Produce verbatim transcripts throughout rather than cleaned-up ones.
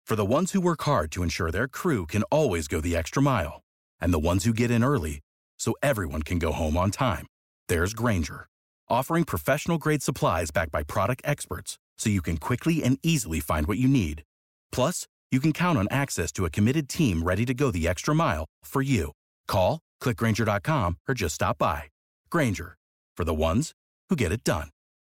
For the ones who work hard to ensure their crew can always go the extra mile, and the ones who get in early so everyone can go home on time, there's Grainger, offering professional-grade supplies backed by product experts so you can quickly and easily find what you need. Plus, you can count on access to a committed team ready to go the extra mile for you. Call, click Grainger dot com, or just stop by. Grainger, for the ones who get it done.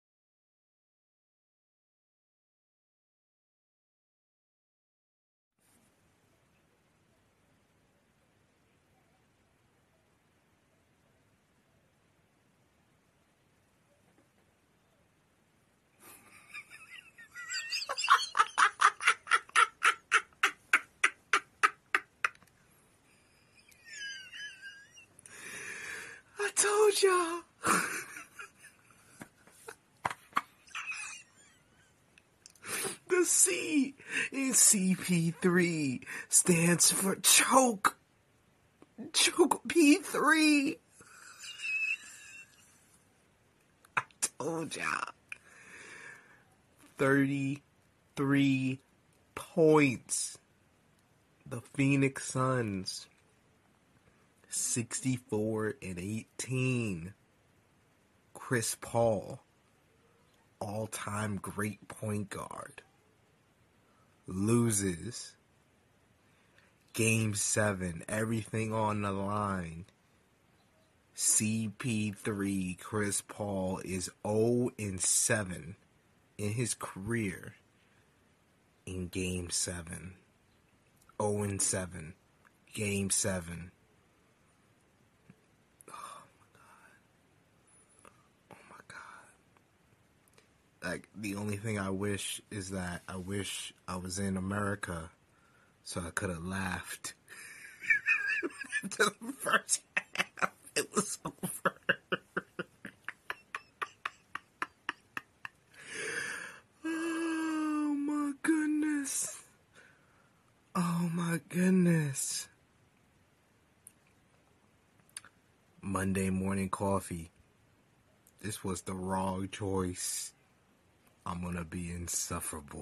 I told y'all. The C in C P three stands for choke. Choke P three. I told y'all. thirty-three points. The Phoenix Suns. sixty-four and eighteen. Chris Paul, all-time great point guard, loses game seven, everything on the line. C P three, Chris Paul, is oh and seven in his career in game seven. oh and seven, game seven. Like, the only thing I wish is that I wish I was in America so I could have laughed to the first half. It was over. Oh my goodness. Oh my goodness. Monday morning coffee. This was the wrong choice. I'm gonna be insufferable.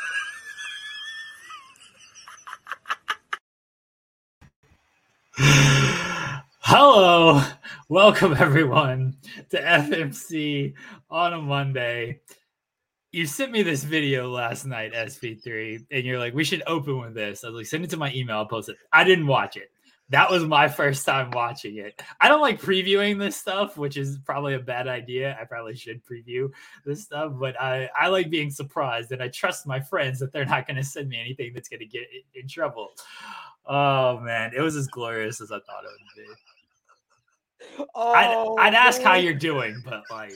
Hello, welcome everyone to F M C on a Monday. You sent me this video last night, S P three, and you're like, we should open with this. I was like, send it to my email, I'll post it. I didn't watch it. That was my first time watching it. I don't like previewing this stuff, which is probably a bad idea. I probably should preview this stuff, but I, I like being surprised, and I trust my friends that they're not going to send me anything that's going to get in trouble. Oh, man. It was as glorious as I thought it would be. Oh, I'd, I'd ask how you're doing, but like...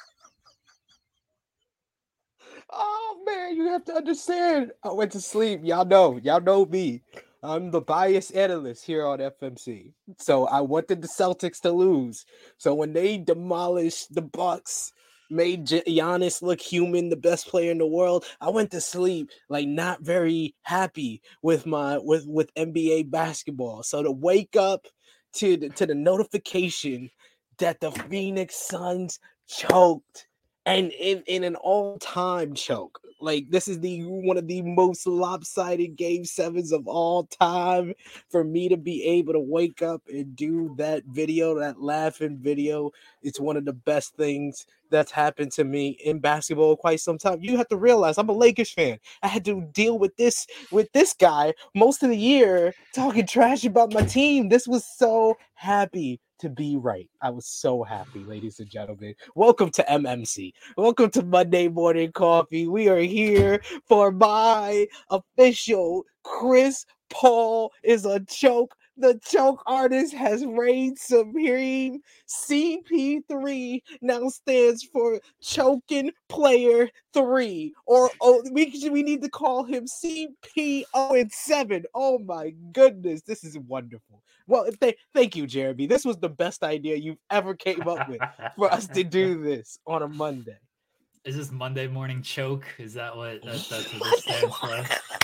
Oh, man, you have to understand. I went to sleep. Y'all know. Y'all know me. I'm the biased analyst here on F M C. So I wanted the Celtics to lose. So when they demolished the Bucks, made Giannis look human, the best player in the world, I went to sleep like not very happy with my with, with N B A basketball. So to wake up to the, to the notification that the Phoenix Suns choked, and in, in an all-time choke. Like, this is the one of the most lopsided game sevens of all time. For me to be able to wake up and do that video, that laughing video, it's one of the best things that's happened to me in basketball quite some time. You have to realize I'm a Lakers fan. I had to deal with this with this guy most of the year talking trash about my team. This was so happy to be right. I was so happy, ladies and gentlemen. Welcome to M M C. Welcome to Monday Morning Coffee. We are here for my official Chris Paul is a choke. The choke artist has reigned supreme. C P three now stands for choking player three. Or oh, we, we need to call him C P zero and seven. Oh my goodness, this is wonderful. Well, th- thank you, Jeremy. This was the best idea you've ever came up with for us to do this on a Monday. Is this Monday morning choke? Is that what that, that's what this stands for?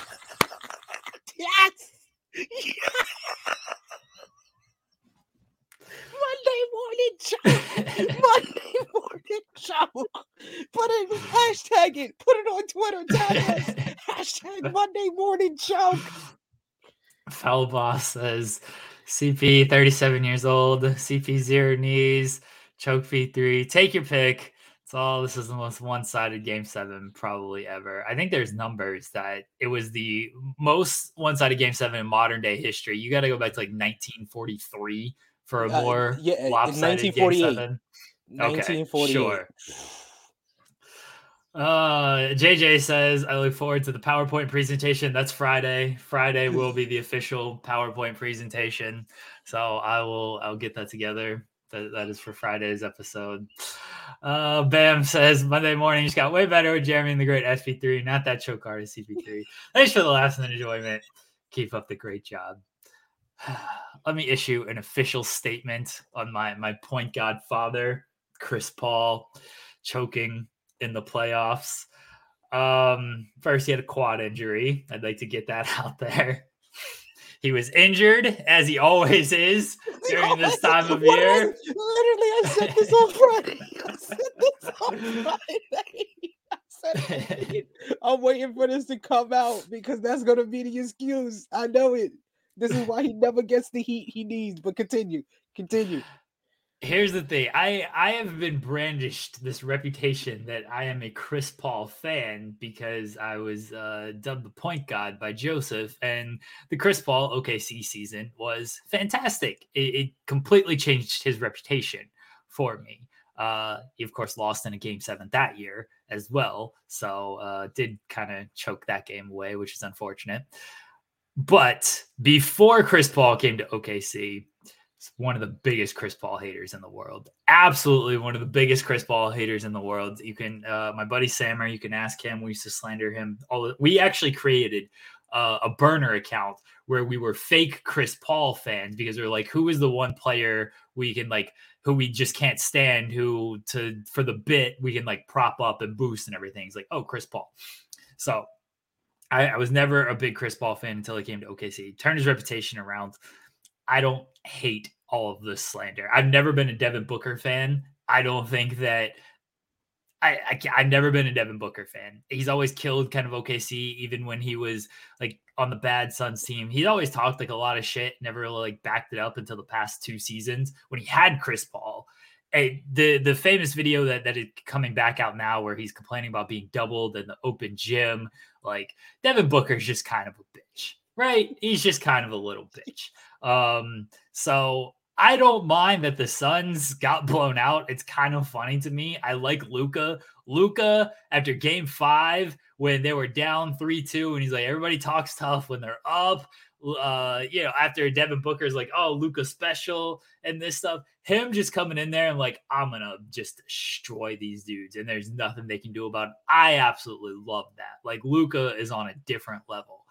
Yes. Yes. Monday morning choke. Monday morning choke. Put it, hashtag it. Put it on Twitter. Tag us. Hashtag Monday morning choke. Foul Boss says C P thirty-seven years old, C P zero knees, choke V three. Take your pick. It's all. This is the most one-sided game seven probably ever. I think there's numbers that it was the most one-sided game seven in modern day history. You got to go back to like nineteen forty-three for a more uh, yeah, lopsided game seven. nineteen forty-eight. Okay, sure. Uh, J J says, I look forward to the PowerPoint presentation. That's Friday. Friday will be the official PowerPoint presentation. So I will, I'll get that together. That, that is for Friday's episode. Uh, Bam says, Monday morning just got way better with Jeremy and the great S P three. Not that choke artist, C P three. Thanks for the laughs and enjoyment. Keep up the great job. Let me issue an official statement on my, my point godfather, Chris Paul, choking in the playoffs. Um, first, he had a quad injury. I'd like to get that out there. He was injured, as he always is during this time of year. I, literally, I said this on Friday. I said this on Friday. I said it. I'm waiting for this to come out because that's going to be the excuse. I know it. This is why he never gets the heat he needs. But continue. Continue. Here's the thing. I, I have been brandished this reputation that I am a Chris Paul fan because I was uh, dubbed the point god by Joseph, and the Chris Paul O K C season was fantastic. It, it completely changed his reputation for me. Uh, he, of course, lost in a game seven that year as well, so uh, did kind of choke that game away, which is unfortunate. But before Chris Paul came to O K C, one of the biggest Chris Paul haters in the world. Absolutely one of the biggest Chris Paul haters in the world. You can, uh, my buddy Sammer, you can ask him. We used to slander him. All the, we actually created uh, a burner account where we were fake Chris Paul fans because we were like, who is the one player we can like, who we just can't stand, who to for the bit we can like prop up and boost and everything. It's like, oh, Chris Paul. So I, I was never a big Chris Paul fan until he came to O K C. He turned his reputation around. I don't hate all of this slander. I've never been a Devin Booker fan. I don't think that I, I I've never been a Devin Booker fan. He's always killed kind of O K C, even when he was like on the bad Suns team. He's always talked like a lot of shit, never really like backed it up until the past two seasons when he had Chris Paul. Hey, the the famous video that that is coming back out now where he's complaining about being doubled in the open gym. Like Devin Booker's just kind of a bitch, right? He's just kind of a little bitch. Um, so I don't mind that the Suns got blown out. It's kind of funny to me. I like Luka. Luka, after game five, when they were down three two, and he's like, everybody talks tough when they're up. Uh, you know, after Devin Booker's like, oh, Luka special and this stuff, him just coming in there and like, I'm going to just destroy these dudes and there's nothing they can do about it. I absolutely love that. Like Luka is on a different level.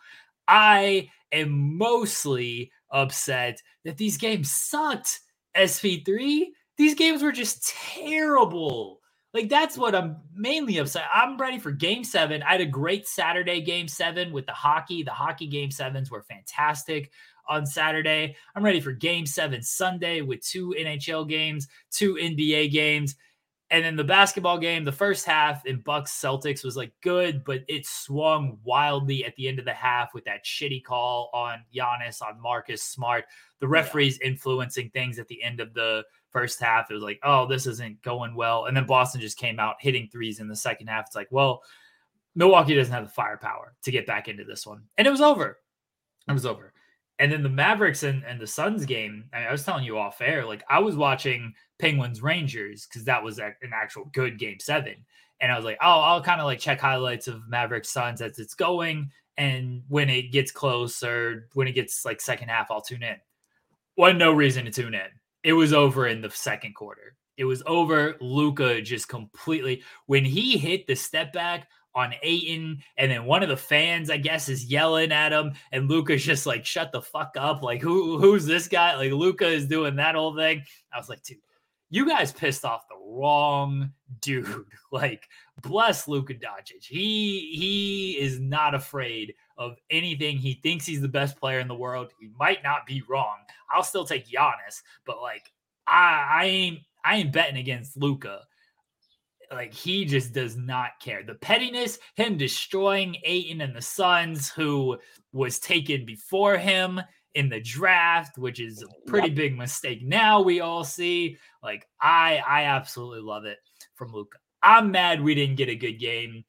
I am mostly upset that these games sucked, S P three. These games were just terrible. Like, that's what I'm mainly upset. I'm ready for game seven. I had a great Saturday game seven with the hockey. The hockey game sevens were fantastic on Saturday. I'm ready for game seven Sunday with two N H L games, two N B A games. And then the basketball game, the first half in Bucks Celtics was like good, but it swung wildly at the end of the half with that shitty call on Giannis, on Marcus Smart. The referees yeah. influencing things at the end of the first half. It was like, oh, this isn't going well. And then Boston just came out hitting threes in the second half. It's like, well, Milwaukee doesn't have the firepower to get back into this one. And it was over. It was over. And then the Mavericks and, and the Suns game, I, mean, I was telling you off air, like I was watching Penguins Rangers because that was a, an actual good game seven. And I was like, oh, I'll kind of like check highlights of Mavericks Suns as it's going. And when it gets close or when it gets like second half, I'll tune in. Wasn't no reason to tune in. It was over in the second quarter. It was over. Luka just completely, when he hit the step back on Ayton, and then one of the fans, I guess, is yelling at him, and Luka's just like, shut the fuck up. Like, who who's this guy? Like, Luka is doing that whole thing. I was like, dude, you guys pissed off the wrong dude. Like, bless Luka Doncic. He he is not afraid of anything. He thinks he's the best player in the world. He might not be wrong. I'll still take Giannis, but like, I I ain't I ain't betting against Luka. like he just does not care. The pettiness, him destroying Ayton and the Suns, who was taken before him in the draft, which is a pretty yep. big mistake. Now we all see, like, I, I absolutely love it from Luka. I'm mad we didn't get a good game.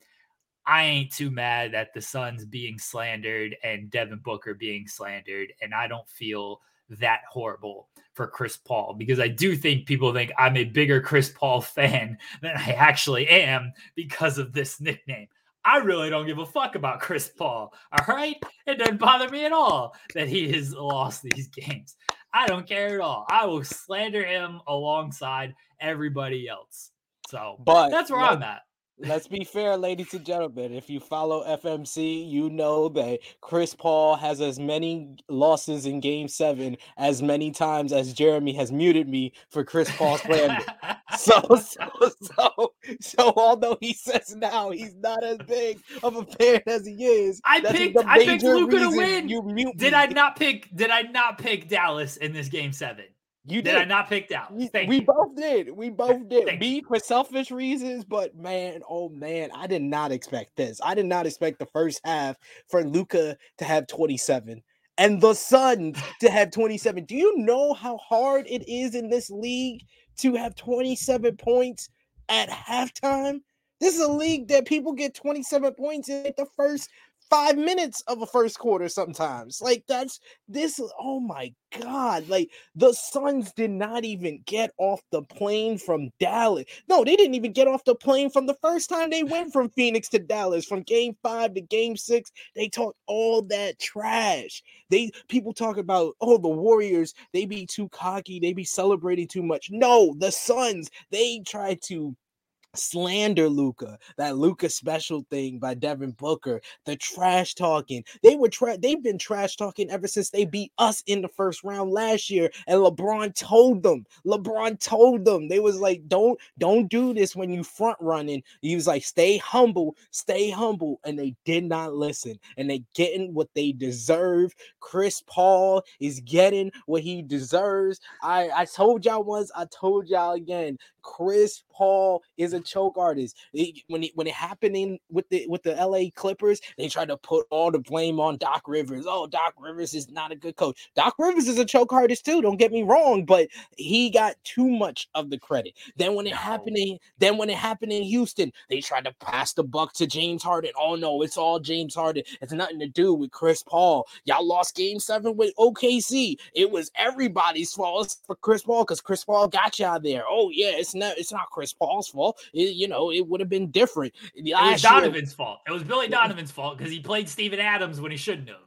I ain't too mad at the Suns being slandered and Devin Booker being slandered. And I don't feel that horrible for Chris Paul, because I do think people think I'm a bigger Chris Paul fan than I actually am because of this nickname. I really don't give a fuck about Chris Paul. All right. It doesn't bother me at all that he has lost these games. I don't care at all. I will slander him alongside everybody else. So but that's where I'm at. Let's be fair, ladies and gentlemen. If you follow F M C, you know that Chris Paul has as many losses in Game Seven as many times as Jeremy has muted me for Chris Paul slander. so, so, so, so, although he says now he's not as big of a fan as he is, I picked, I picked Luka to win. You mute did me. I not pick? Did I not pick Dallas in this Game Seven? You did. did I not pick Dallas? Thank we you. both did. We both did. Thank Me you. for selfish reasons, but man, oh man, I did not expect this. I did not expect the first half for Luka to have twenty-seven and the Suns to have twenty-seven. Do you know how hard it is in this league to have twenty-seven points at halftime? This is a league that people get twenty-seven points in the first five minutes of a first quarter sometimes. Like, that's this. Oh my God. Like, the Suns did not even get off the plane from Dallas. No, they didn't even get off the plane from the first time they went from Phoenix to Dallas, from game five to game six. They talked all that trash. They people talk about, oh, the Warriors, they be too cocky, they be celebrating too much. No, the Suns, they try to slander Luka, that Luka special thing by Devin Booker, the trash talking. They were tra- they've been trash talking ever since they beat us in the first round last year. And LeBron told them, LeBron told them, they was like, don't, don't do this when you front running. He was like, stay humble, stay humble. And they did not listen. And they getting what they deserve. Chris Paul is getting what he deserves. I, I told y'all once, I told y'all again, Chris Paul is a choke artist. It, when it when it happened in, with the with the L A Clippers, they tried to put all the blame on Doc Rivers. Oh, Doc Rivers is not a good coach. Doc Rivers is a choke artist too. Don't get me wrong, but he got too much of the credit. Then when it no. happened in then when it happened in Houston, they tried to pass the buck to James Harden. Oh no, it's all James Harden. It's nothing to do with Chris Paul. Y'all lost Game Seven with O K C. It was everybody's fault for Chris Paul because Chris Paul got y'all there. Oh yeah, it's not it's not Chris Paul's fault. It, you know, it would have been different. It was Donovan's year, fault. It was Billy Donovan's fault because he played Steven Adams when he shouldn't have.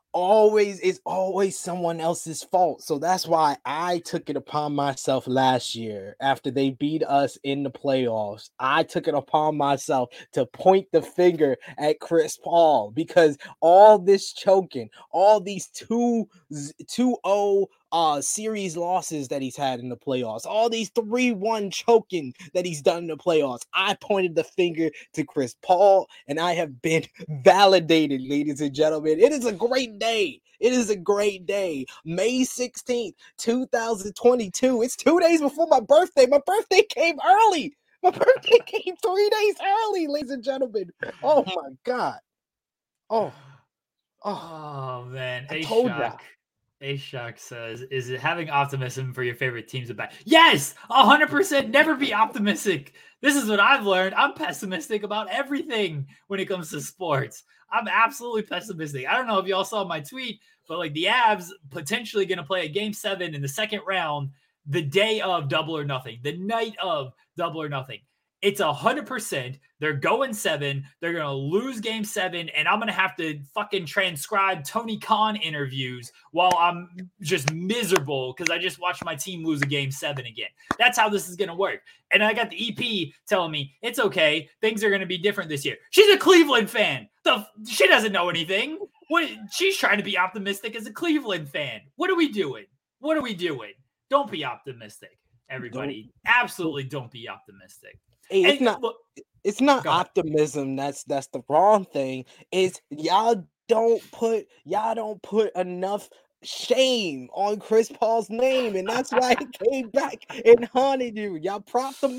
Always it's always someone else's fault. So that's why I took it upon myself last year after they beat us in the playoffs. I took it upon myself to point the finger at Chris Paul because all this choking, all these two two oh uh series losses that he's had in the playoffs, all these three one choking that he's done in the playoffs, I pointed the finger to Chris Paul, and I have been validated, ladies and gentlemen. It is a great day. It is a great day. May sixteenth, twenty twenty-two. It's two days before my birthday. My birthday came early. My birthday came three days early, ladies and gentlemen. Oh my God. Oh. Oh, oh man. I hey, told Shock. ya. A-Shock says, is it having optimism for your favorite teams about? Yes, one hundred percent. Never be optimistic. This is what I've learned. I'm pessimistic about everything when it comes to sports. I'm absolutely pessimistic. I don't know if y'all saw my tweet, but like the Avs potentially going to play a game seven in the second round the day of Double or Nothing, the night of Double or Nothing. It's one hundred percent. They're going seven. They're going to lose game seven, and I'm going to have to fucking transcribe Tony Khan interviews while I'm just miserable because I just watched my team lose a game seven again. That's how this is going to work. And I got the E P telling me, it's okay. Things are going to be different this year. She's a Cleveland fan. The She doesn't know anything. What? She's trying to be optimistic as a Cleveland fan. What are we doing? What are we doing? Don't be optimistic, everybody. Don't. Absolutely don't be optimistic. Hey, it's and, not look, it's not optimism. That's that's the wrong thing. It's y'all don't put y'all don't put enough shame on Chris Paul's name, and that's why he came back and haunted you. Y'all propped him up.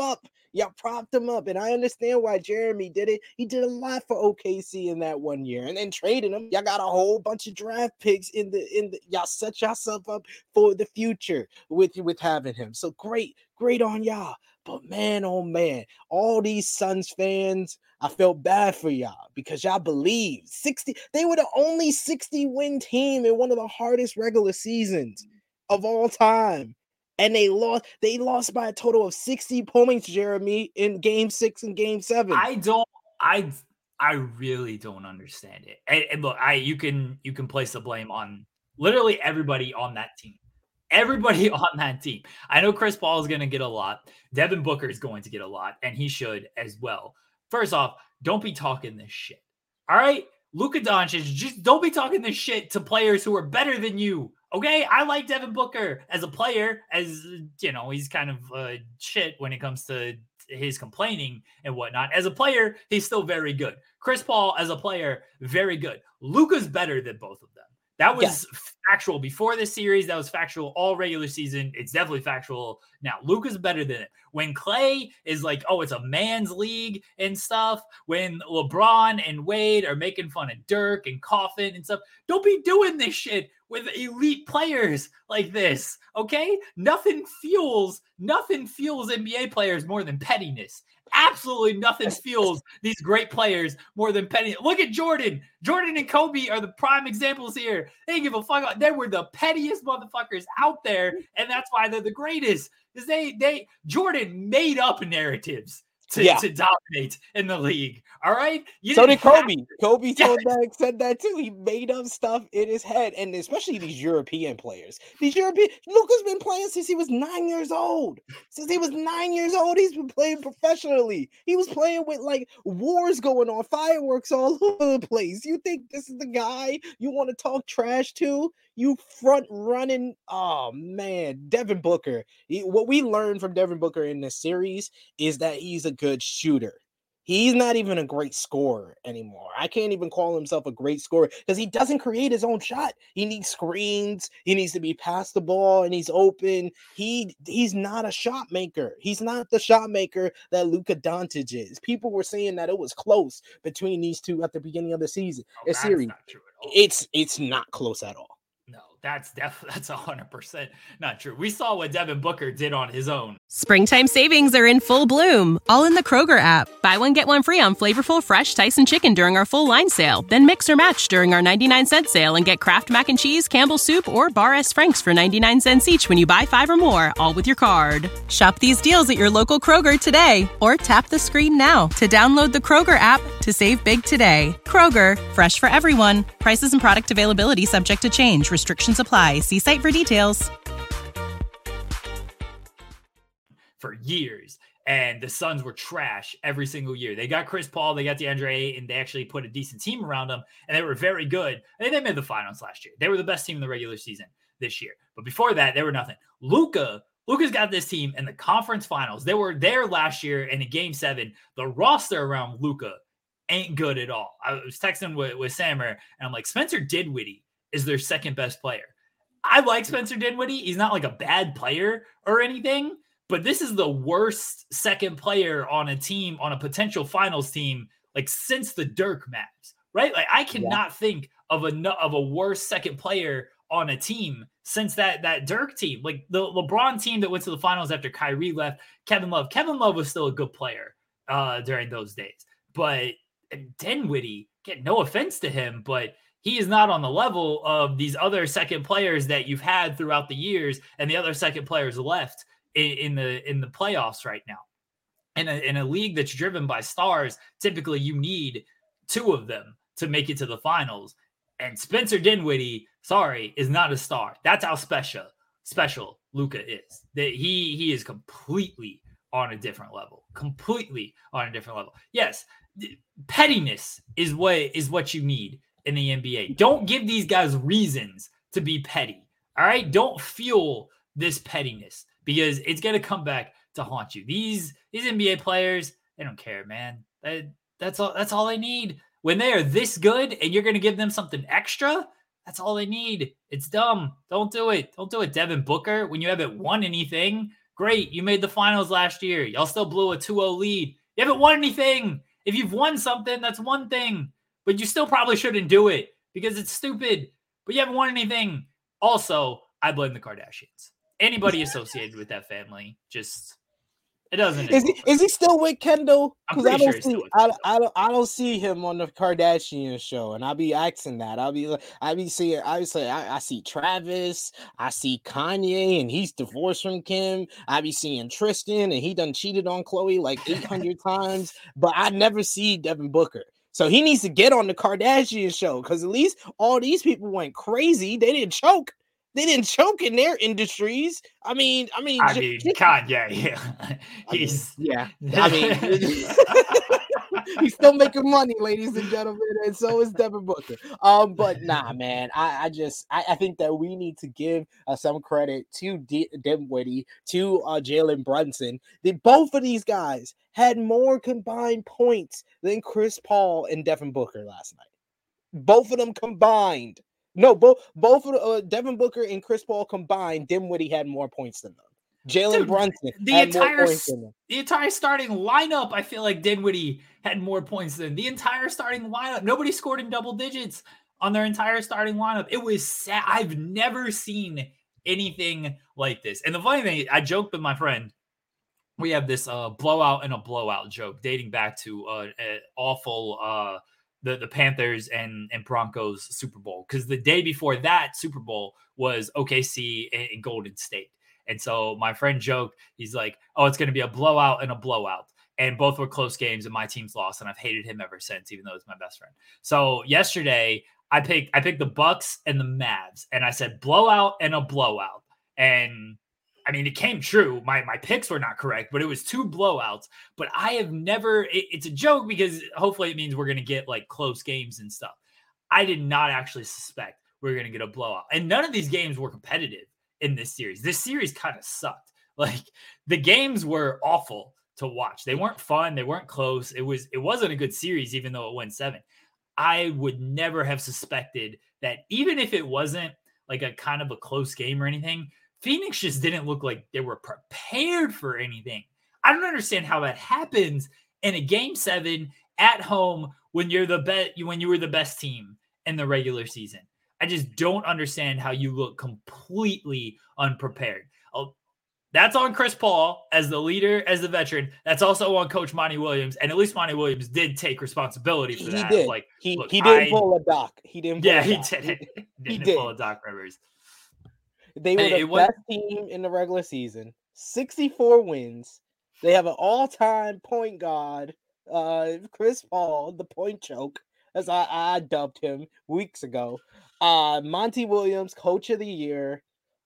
Y'all propped him up, and I understand why Jeremy did it. He did a lot for O K C in that one year, and then trading him, y'all got a whole bunch of draft picks in the in the. Y'all set yourself up for the future with with having him. So great, great on y'all. But man, oh man, all these Suns fans, I felt bad for y'all because y'all believed sixty. They were the only sixty win team in one of the hardest regular seasons of all time. And they lost, they lost by a total of sixty points, Jeremy, in game six and game seven. I don't, I, I really don't understand it. And, and look, I, you can, you can place the blame on literally everybody on that team. Everybody on that team. I know Chris Paul is going to get a lot. Devin Booker is going to get a lot, and he should as well. First off, don't be talking this shit. All right? Luka Doncic, just don't be talking this shit to players who are better than you. Okay? I like Devin Booker as a player, as, you know, he's kind of uh, shit when it comes to his complaining and whatnot. As a player, he's still very good. Chris Paul, as a player, very good. Luka's better than both of them. That was yes. factual before this series. That was factual all regular season. It's definitely factual now. Luka's better than it. When Clay is like, oh, it's a man's league and stuff. When LeBron and Wade are making fun of Dirk and Coffin and stuff, don't be doing this shit with elite players like this, okay? Nothing fuels, nothing fuels N B A players more than pettiness. Absolutely nothing fuels these great players more than petty. Look at Jordan. Jordan and Kobe are the prime examples here. They didn't give a fuck. They were the pettiest motherfuckers out there, and that's why they're the greatest. Because they, they, Jordan made up narratives to, yeah. to dominate in the league. All right. You so did Kobe. To- Kobe told yeah. that, said that too. He made up stuff in his head, and especially these European players. These European Luka's been playing since he was nine years old. Since he was nine years old, he's been playing professionally. He was playing with like wars going on, fireworks all over the place. You think this is the guy you want to talk trash to? You front running, oh man, Devin Booker. He, what we learned from Devin Booker in this series is that he's a good shooter. He's not even a great scorer anymore. I can't even call himself a great scorer because he doesn't create his own shot. He needs screens. He needs to be passed the ball and he's open. He he's not a shot maker. He's not the shot maker that Luka Doncic is. People were saying that it was close between these two at the beginning of the season. Oh, series. Not true at all. It's it's not close at all. No, that's definitely that's one hundred percent not true. We saw what Devin Booker did on his own. Springtime savings are in full bloom, all in the Kroger app. Buy one, get one free on flavorful fresh Tyson chicken during our full line sale. Then mix or match during our ninety-nine cent sale and get Kraft Mac and Cheese, Campbell's Soup, or Bar S. Frank's for ninety-nine cents each when you buy five or more, all with your card. Shop these deals at your local Kroger today or tap the screen now to download the Kroger app to save big today. Kroger, fresh for everyone. Prices and product availability subject to change. Restrictions apply. See site for details. For years, and the Suns were trash every single year. They got Chris Paul, they got DeAndre, and they actually put a decent team around them, and they were very good. I think they made the finals last year. They were the best team in the regular season this year. But before that, they were nothing. Luka, Luka's got this team in the conference finals. They were there last year in a game seven. The roster around Luka ain't good at all. I was texting with, with Sammer, and I'm like, Spencer Dinwiddie is their second best player. I like Spencer Dinwiddie. He's not like a bad player or anything, but this is the worst second player on a team, on a potential finals team, like since the Dirk Mavs, right? Like I cannot yeah. think of a of a worse second player on a team since that that Dirk team, like the LeBron team that went to the finals after Kyrie left. Kevin Love, Kevin Love was still a good player uh, during those days, but Dinwiddie, get no offense to him, but he is not on the level of these other second players that you've had throughout the years, and the other second players left in the in the playoffs right now. In a, in a league that's driven by stars, typically you need two of them to make it to the finals. And Spencer Dinwiddie, sorry, is not a star. That's how special special Luka is. That he he is completely on a different level. Completely on a different level. Yes, pettiness is what is what you need in the N B A. Don't give these guys reasons to be petty. All right? Don't fuel this pettiness, because it's going to come back to haunt you. These these N B A players, they don't care, man. That, that's all that's all they need. When they are this good and you're going to give them something extra, that's all they need. It's dumb. Don't do it. Don't do it, Devin Booker. When you haven't won anything, Great. You made the finals last year. Y'all still blew a two oh lead. You haven't won anything. If you've won something, that's one thing. But you still probably shouldn't do it because it's stupid. But you haven't won anything. Also, I blame the Kardashians. Anybody associated with that family, just it doesn't. Is he, is he still with Kendall? I'm pretty I don't sure he's see still with I, Kendall. I don't I don't see him on the Kardashian show, and I'll be asking that. I'll be like, I be seeing I say I, I see Travis, I see Kanye, and he's divorced from Kim. I be seeing Tristan, and he done cheated on Khloe like eight hundred times, but I never see Devin Booker. So he needs to get on the Kardashian show because at least all these people went crazy. They didn't choke. They didn't choke in their industries. I mean, I mean, I j- mean, j- Kanye, yeah. he's I mean, yeah. I mean, he's still making money, ladies and gentlemen, and so is Devin Booker. Um, but nah, man, I, I just I, I think that we need to give uh, some credit to D- Dinwiddie, to uh, Jalen Brunson. That both of these guys had more combined points than Chris Paul and Devin Booker last night. Both of them combined. No, both both of uh, Devin Booker and Chris Paul combined, Dinwiddie had more points than them. Jalen Brunson the had entire more points than them. The entire starting lineup, I feel like Dinwiddie had more points than the entire starting lineup. Nobody scored in double digits on their entire starting lineup. It was sad. I've never seen anything like this. And the funny thing, I joked with my friend. We have this uh, blowout and a blowout joke dating back to uh, an awful uh, the the Panthers and and Broncos Super Bowl, because the day before that Super Bowl was O K C and, and Golden State. And so my friend joked, he's like, oh, it's going to be a blowout and a blowout. And both were close games and my team's lost. And I've hated him ever since, even though he's my best friend. So yesterday I picked, I picked the Bucks and the Mavs, and I said blowout and a blowout. And I mean, it came true. My, my picks were not correct, but it was two blowouts. But I have never, it, it's a joke because hopefully it means we're going to get like close games and stuff. I did not actually suspect we were going to get a blowout. And none of these games were competitive in this series. This series kind of sucked. Like the games were awful to watch. They weren't fun. They weren't close. It was, it wasn't a good series, even though it went seven. I would never have suspected that even if it wasn't like a kind of a close game or anything, Phoenix just didn't look like they were prepared for anything. I don't understand how that happens in a game seven at home when you're the best, when you were the best team in the regular season. I just don't understand how you look completely unprepared. Oh, that's on Chris Paul as the leader, as the veteran. That's also on Coach Monty Williams. And at least Monty Williams did take responsibility for He that. did. Like, he look, he didn't I, pull a Doc. He didn't. Pull yeah, a he doc. did. He, he didn't did. pull a Doc Rivers. They were Hey, the it was- best team in the regular season. sixty-four wins. They have an all-time point guard, uh, Chris Paul, the point choke, as I, I dubbed him weeks ago. Uh, Monty Williams, Coach of the Year.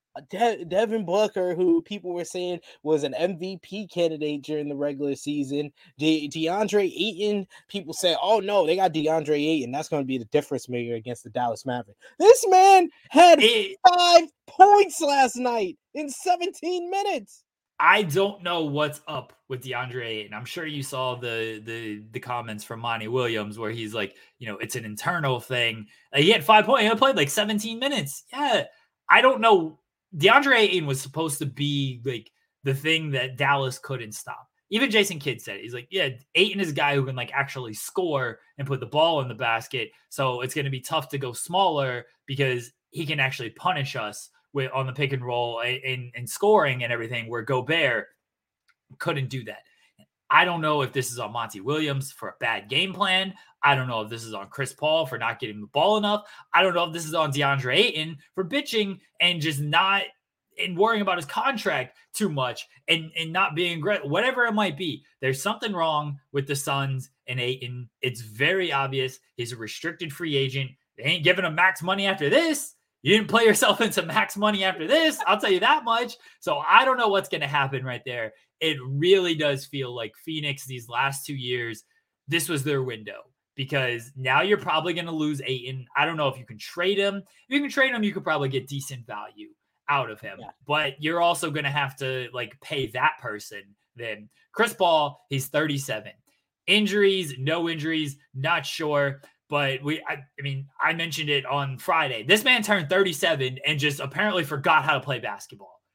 De- Devin Booker, who people were saying was an M V P candidate during the regular season. De- DeAndre Ayton, people say, oh no, they got DeAndre Ayton. That's going to be the difference maker against the Dallas Mavericks. This man had it, five points last night in seventeen minutes. I don't know what's up with DeAndre Ayton. I'm sure you saw the the the comments from Monty Williams where he's like, you know, it's an internal thing. Uh, he had five points. He played like seventeen minutes. Yeah, I don't know. DeAndre Ayton was supposed to be like the thing that Dallas couldn't stop. Even Jason Kidd said it. He's like, yeah, Ayton is a guy who can like actually score and put the ball in the basket. So it's going to be tough to go smaller because he can actually punish us with on the pick and roll and, and scoring and everything, where Gobert couldn't do that. I don't know if this is on Monty Williams for a bad game plan. I don't know if this is on Chris Paul for not getting the ball enough. I don't know if this is on DeAndre Ayton for bitching and just not and worrying about his contract too much and, and not being great, whatever it might be. There's something wrong with the Suns and Ayton. It's very obvious. He's a restricted free agent. They ain't giving him max money after this. You didn't play yourself into max money after this. I'll tell you that much. So I don't know what's going to happen right there. It really does feel like Phoenix these last two years, this was their window, because now you're probably going to lose Ayton. I don't know if you can trade him. If you can trade him, you could probably get decent value out of him, yeah. But you're also going to have to like pay that person. Then Chris Paul, he's thirty-seven. Injuries, no injuries, not sure. But we, I, I mean, I mentioned it on Friday. This man turned thirty-seven and just apparently forgot how to play basketball.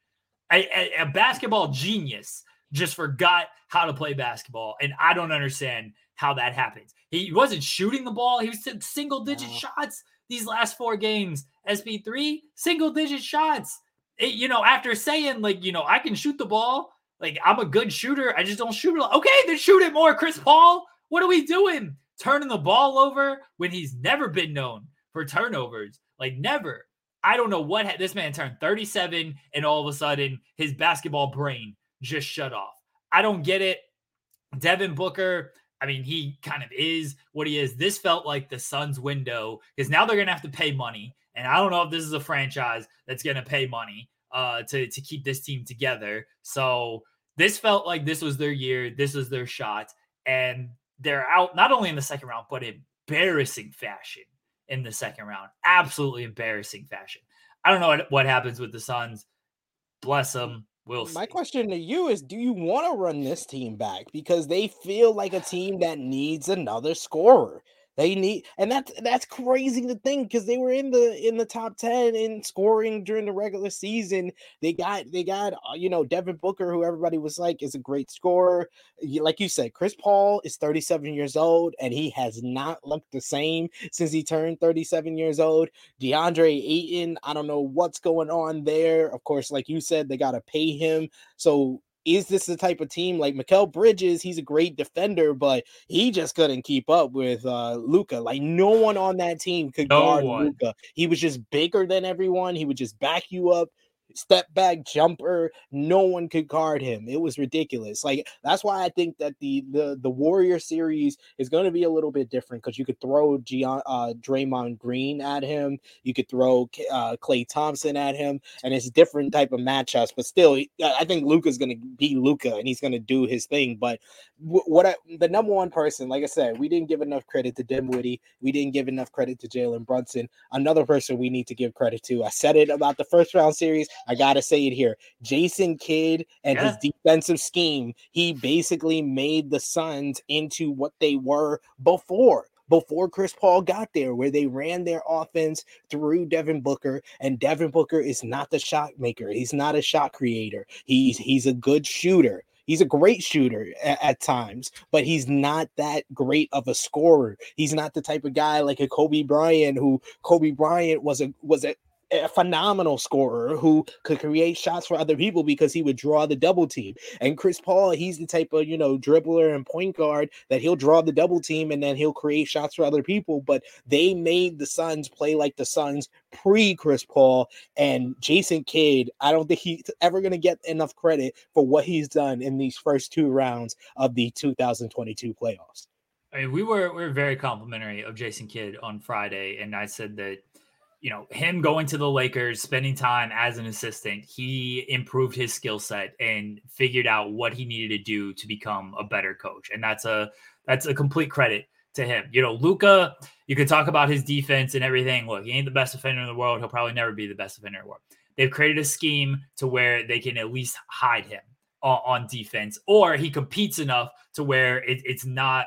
A, a, a basketball genius just forgot how to play basketball, and I don't understand how that happens. He wasn't shooting the ball. He was single-digit wow. shots these last four games. S P three, single-digit shots. It, you know, after saying, like, you know, I can shoot the ball. Like, I'm a good shooter. I just don't shoot it. Okay, then shoot it more, Chris Paul. What are we doing? Turning the ball over when he's never been known for turnovers. Like, never. I don't know what ha- this man turned thirty-seven, and all of a sudden his basketball brain just shut off. I don't get it. Devin Booker, I mean, he kind of is what he is. This felt like the Suns' window because now they're going to have to pay money. And I don't know if this is a franchise that's going to pay money uh, to, to keep this team together. So this felt like this was their year. This was their shot. And they're out not only in the second round, but embarrassing fashion in the second round. Absolutely embarrassing fashion. I don't know what, what happens with the Suns. Bless them. We'll see. My question to you is, do you want to run this team back? Because they feel like a team that needs another scorer. They need, and that's that's crazy to think because they were in the in the top ten in scoring during the regular season. They got they got uh, you know, Devin Booker, who everybody was like is a great scorer. Like you said, Chris Paul is thirty-seven years old and he has not looked the same since he turned thirty-seven years old. DeAndre Ayton, I don't know what's going on there. Of course, like you said, they got to pay him. So is this the type of team like Mikal Bridges? He's a great defender, but he just couldn't keep up with uh, Luka. Like no one on that team could no guard one. Luka. He was just bigger than everyone. He would just back you up. Step back jumper, no one could guard him. It was ridiculous. Like that's why I think that the the the Warrior series is going to be a little bit different because you could throw Gian, uh, Draymond Green at him, you could throw uh, Klay Thompson at him, and it's different type of matchups. But still, I think Luka's going to be Luka, and he's going to do his thing. But what I, the number one person, like I said, we didn't give enough credit to Dinwiddie. We didn't give enough credit to Jalen Brunson. Another person we need to give credit to. I said it about the first round series. I got to say it here. Jason Kidd and yeah. his defensive scheme, he basically made the Suns into what they were before. Before Chris Paul got there, where they ran their offense through Devin Booker, and Devin Booker is not the shot maker. He's not a shot creator. He's he's a good shooter. He's a great shooter at, at times, but he's not that great of a scorer. He's not the type of guy like a Kobe Bryant, who Kobe Bryant was a was a a phenomenal scorer who could create shots for other people because he would draw the double team. And Chris Paul, he's the type of, you know, dribbler and point guard that he'll draw the double team and then he'll create shots for other people. But they made the Suns play like the Suns pre Chris Paul, and Jason Kidd, I don't think he's ever going to get enough credit for what he's done in these first two rounds of the two thousand twenty-two playoffs. I mean, we were, we were very complimentary of Jason Kidd on Friday. And I said that, you know, him going to the Lakers, spending time as an assistant, he improved his skill set and figured out what he needed to do to become a better coach. And that's a that's a complete credit to him. You know, Luka, you could talk about his defense and everything. Look, he ain't the best defender in the world. He'll probably never be the best defender in the world. They've created a scheme to where they can at least hide him on, on defense, or he competes enough to where it, it's not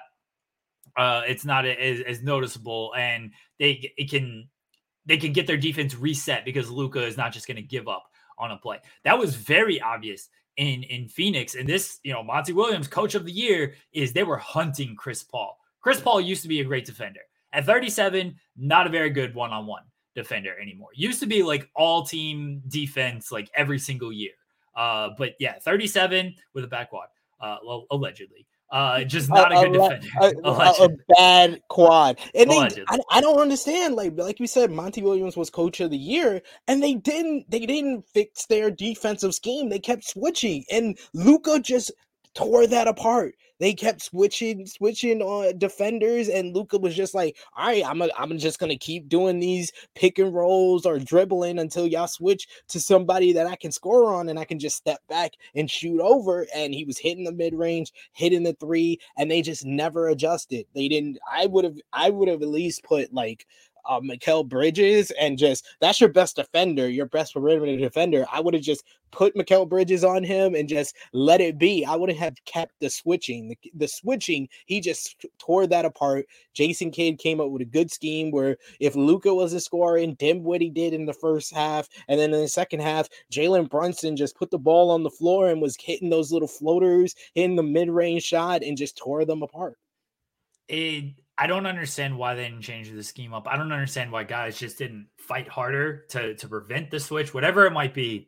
uh, it's not as, as noticeable, and they it can. They can get their defense reset because Luka is not just going to give up on a play. That was very obvious in, in Phoenix. And this, you know, Monty Williams, coach of the year, is they were hunting Chris Paul. Chris Paul used to be a great defender. At thirty-seven, not a very good one-on-one defender anymore. Used to be like all-team defense like every single year. Uh, but yeah, thirty-seven with a backward, uh, allegedly. Uh, just not a, a good defender. A, a, a bad quad. And they, I, I don't understand. Like, like you said, Monty Williams was coach of the year, and they didn't, they didn't fix their defensive scheme. They kept switching, and Luka just tore that apart. They kept switching, switching on defenders, and Luka was just like, all right, I'm a, I'm just going to keep doing these pick and rolls or dribbling until y'all switch to somebody that I can score on and I can just step back and shoot over. And he was hitting the mid-range, hitting the three, and they just never adjusted. They didn't, I would have, I would have at least put like uh, Mikal Bridges and just that's your best defender, your best perimeter defender. I would have just put Mikal Bridges on him and just let it be. I wouldn't have kept the switching. The, the switching, he just tore that apart. Jason Kidd came up with a good scheme where if Luka wasn't scoring, did what he did in the first half, and then in the second half, Jalen Brunson just put the ball on the floor and was hitting those little floaters in the mid-range shot and just tore them apart. It, I don't understand why they didn't change the scheme up. I don't understand why guys just didn't fight harder to, to prevent the switch, whatever it might be.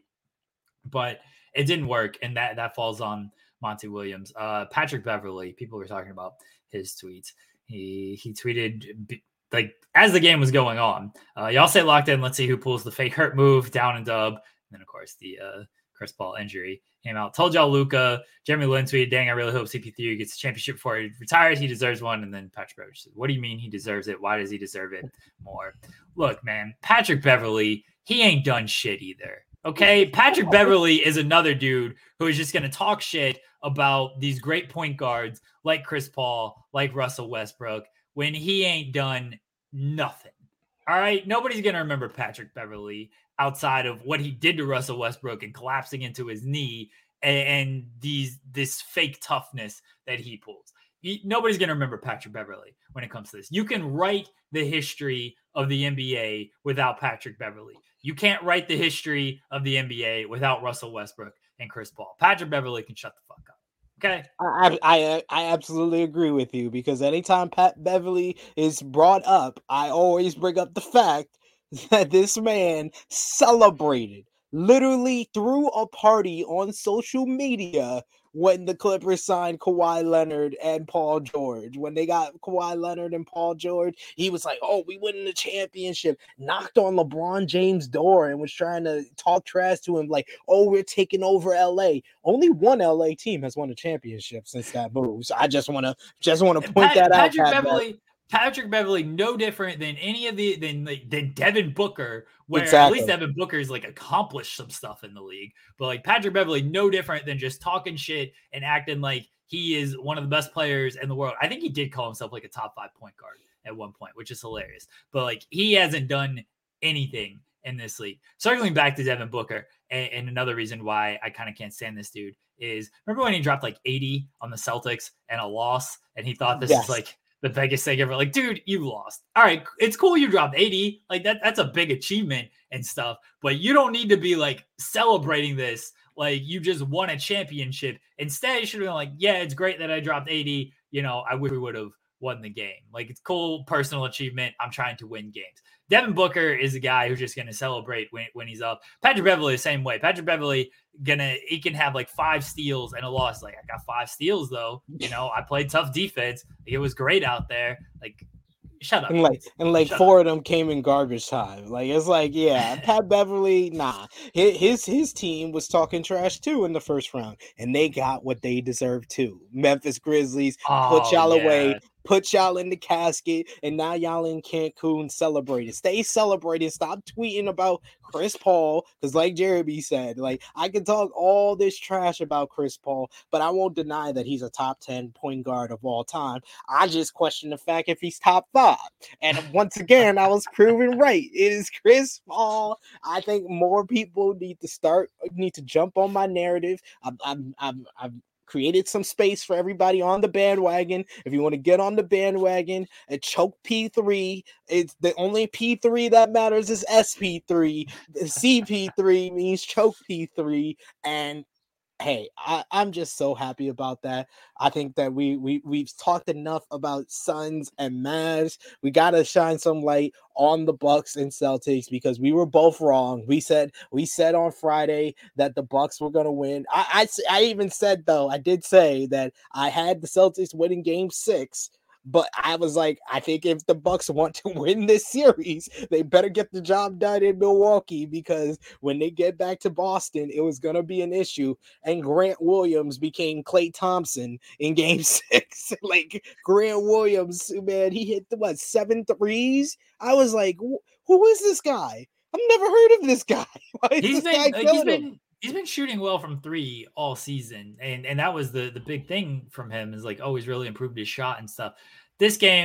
But it didn't work, and that, that falls on Monty Williams. Uh, Patrick Beverley, people were talking about his tweets. He he tweeted, like, as the game was going on, uh, y'all say locked in, let's see who pulls the fake hurt move, down and dub. And then, of course, the uh, Chris Paul injury came out. Told y'all Luka. Jeremy Lin tweeted, dang, I really hope C P three gets a championship before he retires. He deserves one. And then Patrick Beverley said, what do you mean he deserves it? Why does he deserve it more? Look, man, Patrick Beverley, he ain't done shit either. Okay, Patrick Beverley is another dude who is just going to talk shit about these great point guards like Chris Paul, like Russell Westbrook, when he ain't done nothing. All right, nobody's going to remember Patrick Beverley outside of what he did to Russell Westbrook and collapsing into his knee and, and these this fake toughness that he pulls. He, nobody's going to remember Patrick Beverley when it comes to this. You can write the history of the N B A without Patrick Beverley. You can't write the history of the N B A without Russell Westbrook and Chris Paul. Patrick Beverley can shut the fuck up. Okay. I, I I absolutely agree with you because anytime Pat Beverley is brought up, I always bring up the fact that this man celebrated, literally threw a party on social media when the Clippers signed Kawhi Leonard and Paul George. When they got Kawhi Leonard and Paul George, he was like, oh, we win the championship, knocked on LeBron James' door and was trying to talk trash to him like, oh, we're taking over L A. Only one L A team has won a championship since that move. So I just want to just want to point Pat, that out. Patrick Beverley, Patrick Beverley, no different than any of the than than Devin Booker, where exactly. At least Devin Booker is like accomplished some stuff in the league. But like Patrick Beverley, no different than just talking shit and acting like he is one of the best players in the world. I think he did call himself like a top five point guard at one point, which is hilarious. But like he hasn't done anything in this league. Circling back to Devin Booker, and, and another reason why I kind of can't stand this dude is remember when he dropped like eighty on the Celtics and a loss, and he thought this yes. is like the biggest thing ever. Like, dude, you lost. All right, it's cool you dropped eighty. Like that, that's a big achievement and stuff. But you don't need to be like celebrating this like you just won a championship. Instead, you should have been like, yeah, it's great that I dropped eighty. You know, I wish we would have won the game. Like, it's cool personal achievement. I'm trying to win games. Devin Booker is a guy who's just going to celebrate when, when he's up. Patrick Beverley the same way. Patrick Beverley gonna he can have like five steals and a loss. Like, I got five steals though. You know, I played tough defense. It was great out there. Like, shut up. And like and like shut four up. of them came in garbage time. Like it's like, yeah, Pat Beverley, nah. His, his his team was talking trash too in the first round, and they got what they deserved too. Memphis Grizzlies oh, put y'all yeah. away. Put y'all in the casket, and now y'all in Cancun celebrating. Stay celebrating. Stop tweeting about Chris Paul, because like Jeremy said, like I can talk all this trash about Chris Paul, but I won't deny that he's a top ten point guard of all time. I just question the fact if he's top five. And once again, I was proven right. It is Chris Paul. I think more people need to start, need to jump on my narrative. I'm, I'm, I'm, I'm created some space for everybody on the bandwagon. If you want to get on the bandwagon and choke P three, it's the only P three that matters is S P three. C P three means choke P three. And hey, I, I'm just so happy about that. I think that we, we, we've talked enough about Suns and Mavs. We got to shine some light on the Bucks and Celtics because we were both wrong. We said we said on Friday that the Bucks were going to win. I, I, I even said, though, I did say that I had the Celtics winning game six. But I was like, I think if the Bucks want to win this series, they better get the job done in Milwaukee because when they get back to Boston, it was going to be an issue. And Grant Williams became Klay Thompson in game six. Like Grant Williams, man, he hit the, what, seven threes? I was like, who is this guy? I've never heard of this guy. Why is he's this been, guy like, he's him? been he's been shooting well from three all season, and and that was the the big thing from him is like, oh, he's really improved his shot and stuff. This game,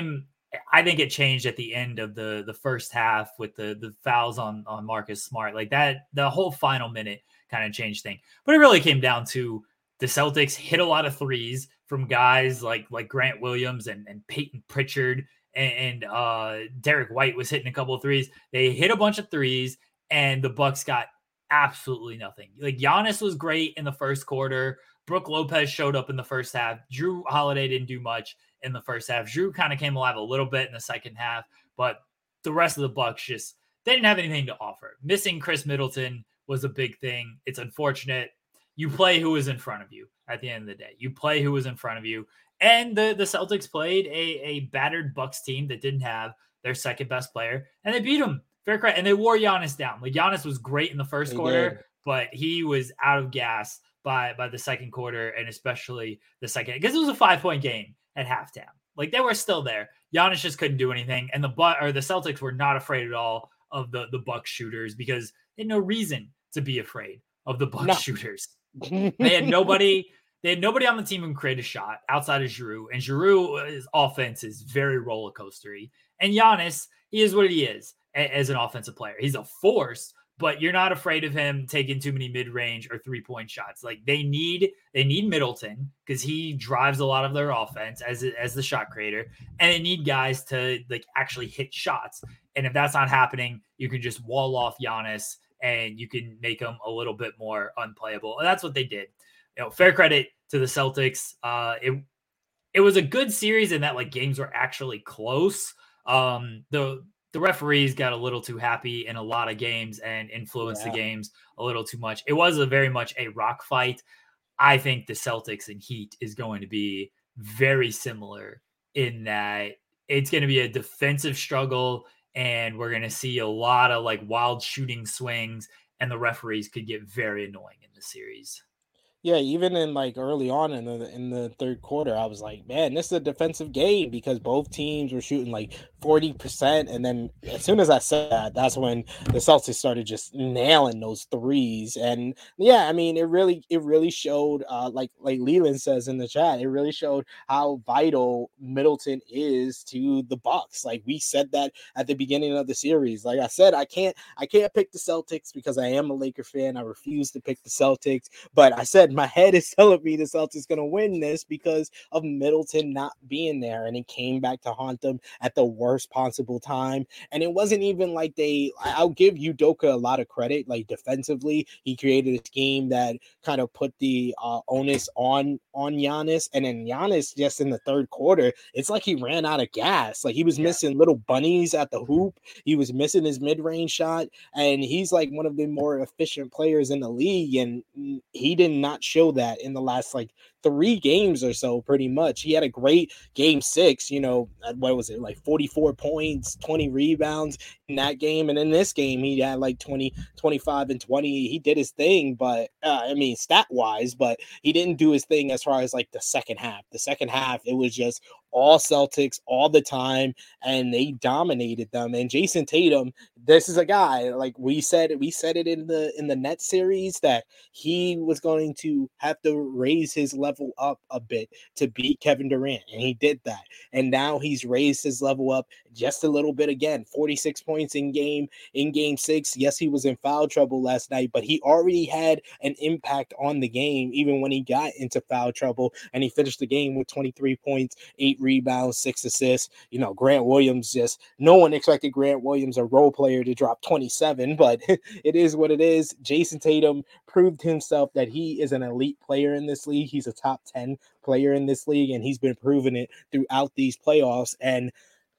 I think it changed at the end of the the first half with the the fouls on on Marcus Smart. Like that, the whole final minute kind of changed things. But it really came down to the Celtics hit a lot of threes from guys like like Grant Williams and, and Peyton Pritchard and, and uh, Derek White was hitting a couple of threes. They hit a bunch of threes, and the Bucks got absolutely nothing. Like Giannis was great in the first quarter. Brook Lopez showed up in the first half. Drew Holiday didn't do much in the first half. Drew kind of came alive a little bit in the second half, but the rest of the Bucks just, they didn't have anything to offer. Missing Chris Middleton was a big thing. It's unfortunate. You play who is in front of you at the end of the day. You play who is in front of you. And the, the Celtics played a, a battered Bucks team that didn't have their second best player, and they beat them. Fair credit. And they wore Giannis down. Like Giannis was great in the first He quarter, did. but he was out of gas by, by the second quarter, and especially the second, because it was a five-point game at halftime. Like they were still there. Giannis just couldn't do anything. And the or the Celtics were not afraid at all of the, the Bucks shooters because they had no reason to be afraid of the Bucks No. shooters. They had nobody, they had nobody on the team who could create a shot outside of Giroux. And Giroux's offense is very roller coastery. And Giannis, he is what he is a, as an offensive player. He's a force, but you're not afraid of him taking too many mid-range or three-point shots. Like they need, they need Middleton because he drives a lot of their offense as as the shot creator, and they need guys to like actually hit shots. And if that's not happening, you can just wall off Giannis and you can make him a little bit more unplayable. And that's what they did. You know, fair credit to the Celtics. Uh, it it was a good series in that like games were actually close. Um, the The referees got a little too happy in a lot of games and influenced yeah. the games a little too much. It was a very much a rock fight. I think the Celtics and Heat is going to be very similar in that it's going to be a defensive struggle, and we're going to see a lot of like wild shooting swings, and the referees could get very annoying in the series. Yeah, even in like early on in the in the third quarter, I was like, man, this is a defensive game because both teams were shooting like forty percent. And then as soon as I said that, that's when the Celtics started just nailing those threes. And yeah, I mean, it really, it really showed, uh, like like Leland says in the chat, it really showed how vital Middleton is to the Bucks. Like we said that at the beginning of the series. Like I said, I can't, I can't pick the Celtics because I am a Laker fan. I refuse to pick the Celtics, but I said my head is telling me the Celtics going to win this because of Middleton not being there, and it came back to haunt them at the worst possible time. And it wasn't even like they, I'll give Udoka a lot of credit, like defensively, he created a scheme that kind of put the uh, onus on, on Giannis, and then Giannis just in the third quarter, it's like he ran out of gas. Like he was yeah. missing little bunnies at the hoop. He was missing his mid-range shot, and he's like one of the more efficient players in the league, and he did not show that in the last like three games or so. Pretty much he had a great game six, you know, what was it, like forty-four points, twenty rebounds in that game, and in this game he had like twenty, twenty-five and twenty. He did his thing, but uh, I mean stat wise, but he didn't do his thing as far as like the second half. The second half it was just all Celtics all the time, and they dominated them. And Jason Tatum, this is a guy, like we said, we said it in the in the Nets series that he was going to have to raise his level up a bit to beat Kevin Durant, and he did that. And now he's raised his level up just a little bit again. forty-six points in game in game six. Yes, he was in foul trouble last night, but he already had an impact on the game even when he got into foul trouble, and he finished the game with twenty-three points, eight rebounds, six assists. You know, Grant Williams, just no one expected Grant Williams, a role player, to drop twenty-seven, but it is what it is. Jason Tatum proved himself that he is an elite player in this league. He's a top ten player in this league, and he's been proving it throughout these playoffs. And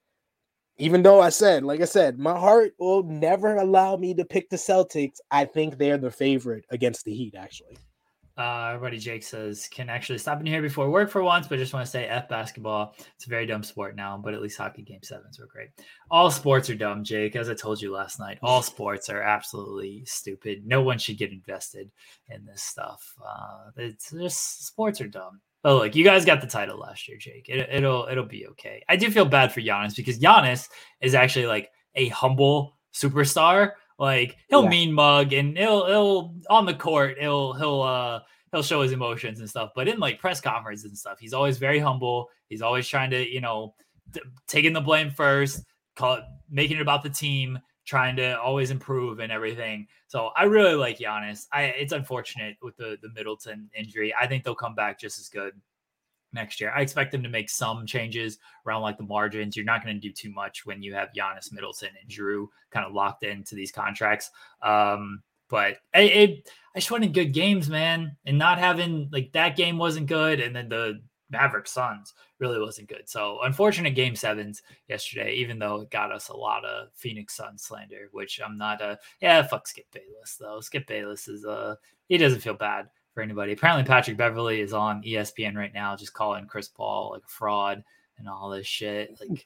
even though I said, like I said, my heart will never allow me to pick the Celtics, I think they're the favorite against the Heat, actually. Uh, everybody, Jake says, can actually stop in here before work for once, but just want to say F basketball. It's a very dumb sport now, but at least hockey game sevens were great. All sports are dumb, Jake. As I told you last night, all sports are absolutely stupid. No one should get invested in this stuff. Uh, it's just sports are dumb. But look, you guys got the title last year, Jake. It, it'll it'll be okay. I do feel bad for Giannis because Giannis is actually like a humble superstar. Like he'll yeah. mean mug and he'll he'll on the court he'll he'll uh he'll show his emotions and stuff. But in like press conferences and stuff, he's always very humble. He's always trying to, you know, t- taking the blame first, call it, making it about the team, trying to always improve and everything. So I really like Giannis. I it's unfortunate with the the Middleton injury. I think they'll come back just as good next year. I expect them to make some changes around like the margins. You're not going to do too much when you have Giannis, Middleton, and Drew kind of locked into these contracts. Um, but it, it, I just wanted good games, man, and not having like that game wasn't good, and then the Maverick Suns really wasn't good. So unfortunate game sevens yesterday, even though it got us a lot of Phoenix Suns slander, which I'm not a yeah fuck Skip Bayless though. Skip Bayless is uh he doesn't feel bad for anybody. Apparently Patrick Beverley is on E S P N right now, just calling Chris Paul like a fraud and all this shit. Like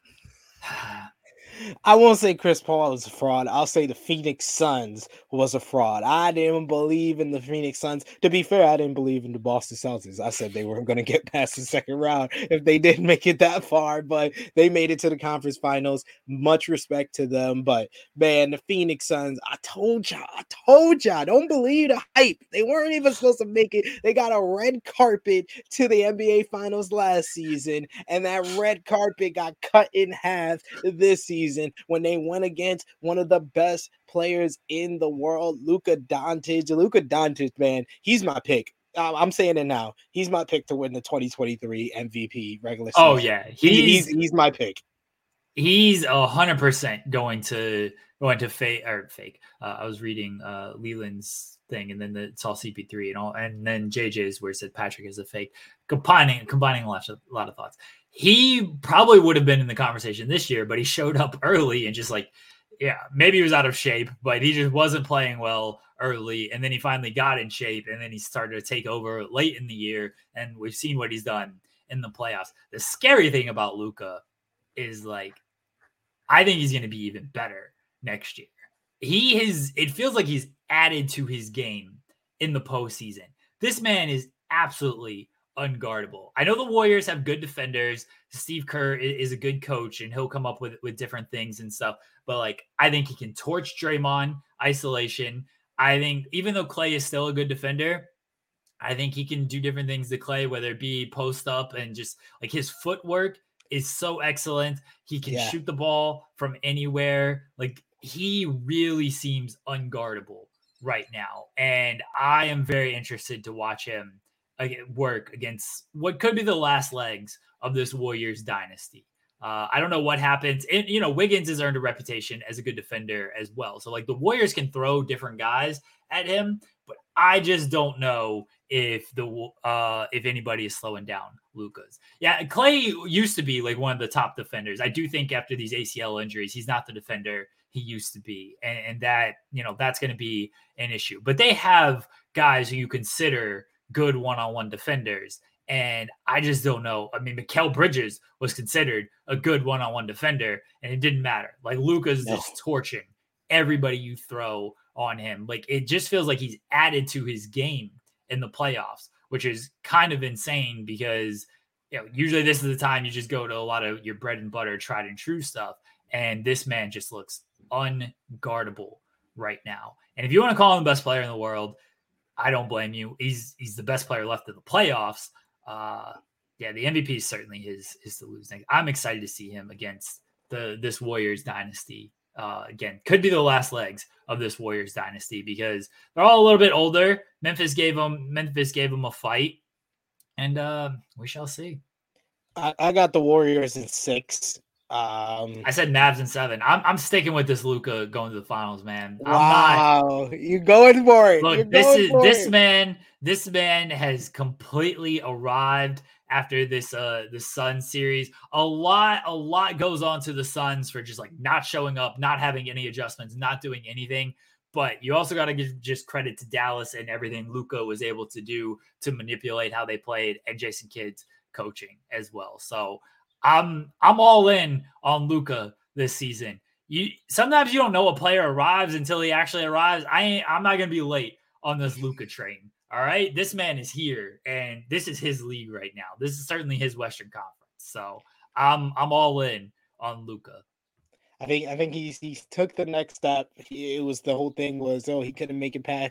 I won't say Chris Paul is a fraud. I'll say the Phoenix Suns was a fraud. I didn't believe in the Phoenix Suns. To be fair, I didn't believe in the Boston Celtics. I said they weren't going to get past the second round if they didn't make it that far, but they made it to the conference finals. Much respect to them. But man, the Phoenix Suns, I told y'all, I told y'all, don't believe the hype. They weren't even supposed to make it. They got a red carpet to the N B A finals last season, and that red carpet got cut in half this season. Season when they went against one of the best players in the world, Luka Doncic. Luka Doncic, man, he's my pick. I'm saying it now. He's my pick to win the twenty twenty-three M V P regular season. Oh yeah, he's he's, he's my pick. He's a hundred percent going to going to fake or fake. Uh, I was reading uh, Leland's thing, and then the, it's all C P three and all, and then J J's where it said Patrick is a fake. Combining combining a lot of a lot of thoughts. He probably would have been in the conversation this year, but he showed up early and just like, yeah, maybe he was out of shape, but he just wasn't playing well early. And then he finally got in shape, and then he started to take over late in the year. And we've seen what he's done in the playoffs. The scary thing about Luka is like, I think he's going to be even better next year. He is, it feels like he's added to his game in the postseason. This man is absolutely unguardable. I know the Warriors have good defenders. Steve Kerr is a good coach, and he'll come up with, with different things and stuff. But like, I think he can torch Draymond isolation. I think even though Klay is still a good defender, I think he can do different things to Klay, whether it be post up and just like his footwork is so excellent. He can yeah. shoot the ball from anywhere. Like he really seems unguardable right now. And I am very interested to watch him work against what could be the last legs of this Warriors dynasty. Uh, I don't know what happens. And, you know, Wiggins has earned a reputation as a good defender as well. So like the Warriors can throw different guys at him, but I just don't know if the uh, if anybody is slowing down Luka's. Yeah, Klay used to be like one of the top defenders. I do think after these A C L injuries, he's not the defender he used to be. And, and that, you know, that's going to be an issue. But they have guys who you consider good one-on-one defenders. And I just don't know. I mean, Mikal Bridges was considered a good one-on-one defender, and it didn't matter. Like Luka's no. just torching everybody you throw on him. Like it just feels like he's added to his game in the playoffs, which is kind of insane because, you know, usually this is the time you just go to a lot of your bread and butter, tried and true stuff. And this man just looks unguardable right now. And if you want to call him the best player in the world, I don't blame you. He's he's the best player left in the playoffs. Uh, yeah, the M V P is certainly his his to lose thing. I'm excited to see him against the this Warriors dynasty. Uh, again, could be the last legs of this Warriors dynasty because they're all a little bit older. Memphis gave them Memphis gave them a fight, and uh, we shall see. I, I got the Warriors in six. Um, I said Mavs in seven. I'm I'm sticking with this Luka going to the finals, man. I'm wow, not, you're going for it. Look, you're this is this it. man. This man has completely arrived after this uh the Suns series. A lot, a lot goes on to the Suns for just like not showing up, not having any adjustments, not doing anything. But you also got to give just credit to Dallas and everything Luka was able to do to manipulate how they played, and Jason Kidd's coaching as well. So I'm I'm all in on Luka this season. You sometimes you don't know a player arrives until he actually arrives. I ain't I'm not gonna be late on this Luka train. All right. This man is here, and this is his league right now. This is certainly his Western Conference. So I'm I'm all in on Luka. I think I think he's he took the next step. He, it was the whole thing was oh he couldn't make it past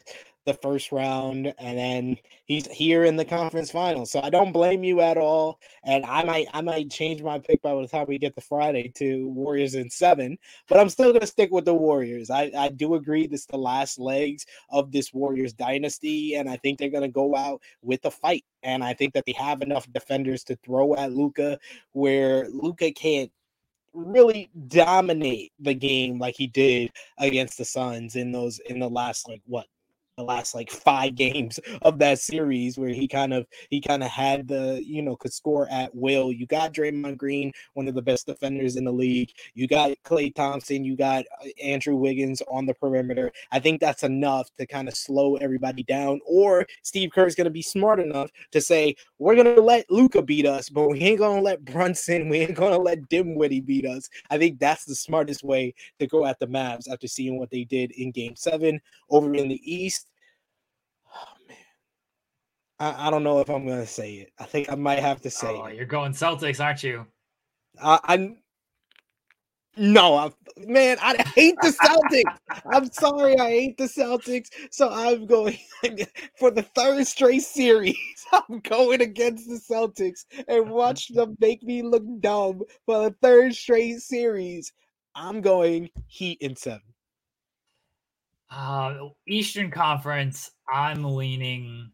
the first round, and then he's here in the conference finals. So I don't blame you at all. And I might I might change my pick by the time we get to Friday to Warriors in seven, but I'm still gonna stick with the Warriors. I, I do agree this is the last legs of this Warriors dynasty, and I think they're gonna go out with a fight. And I think that they have enough defenders to throw at Luka where Luka can't really dominate the game like he did against the Suns in those in the last like what the last like five games of that series where he kind of he kind of had the you know could score at will. You got Draymond Green, one of the best defenders in the league. You got Klay Thompson. You got Andrew Wiggins on the perimeter. I think that's enough to kind of slow everybody down. Or Steve Kerr is going to be smart enough to say we're going to let Luka beat us, but we ain't going to let Brunson, we ain't going to let Dinwiddie beat us. I think that's the smartest way to go at the Mavs after seeing what they did in Game Seven over in the East. Oh man, I, I don't know if I'm gonna say it. I think I might have to say oh, it. You're going Celtics, aren't you? I, I'm no, I, man. I hate the Celtics. I'm sorry, I hate the Celtics. So I'm going for the third straight series. I'm going against the Celtics and watch them make me look dumb for the third straight series. I'm going Heat in seven. Uh, Eastern Conference, I'm leaning.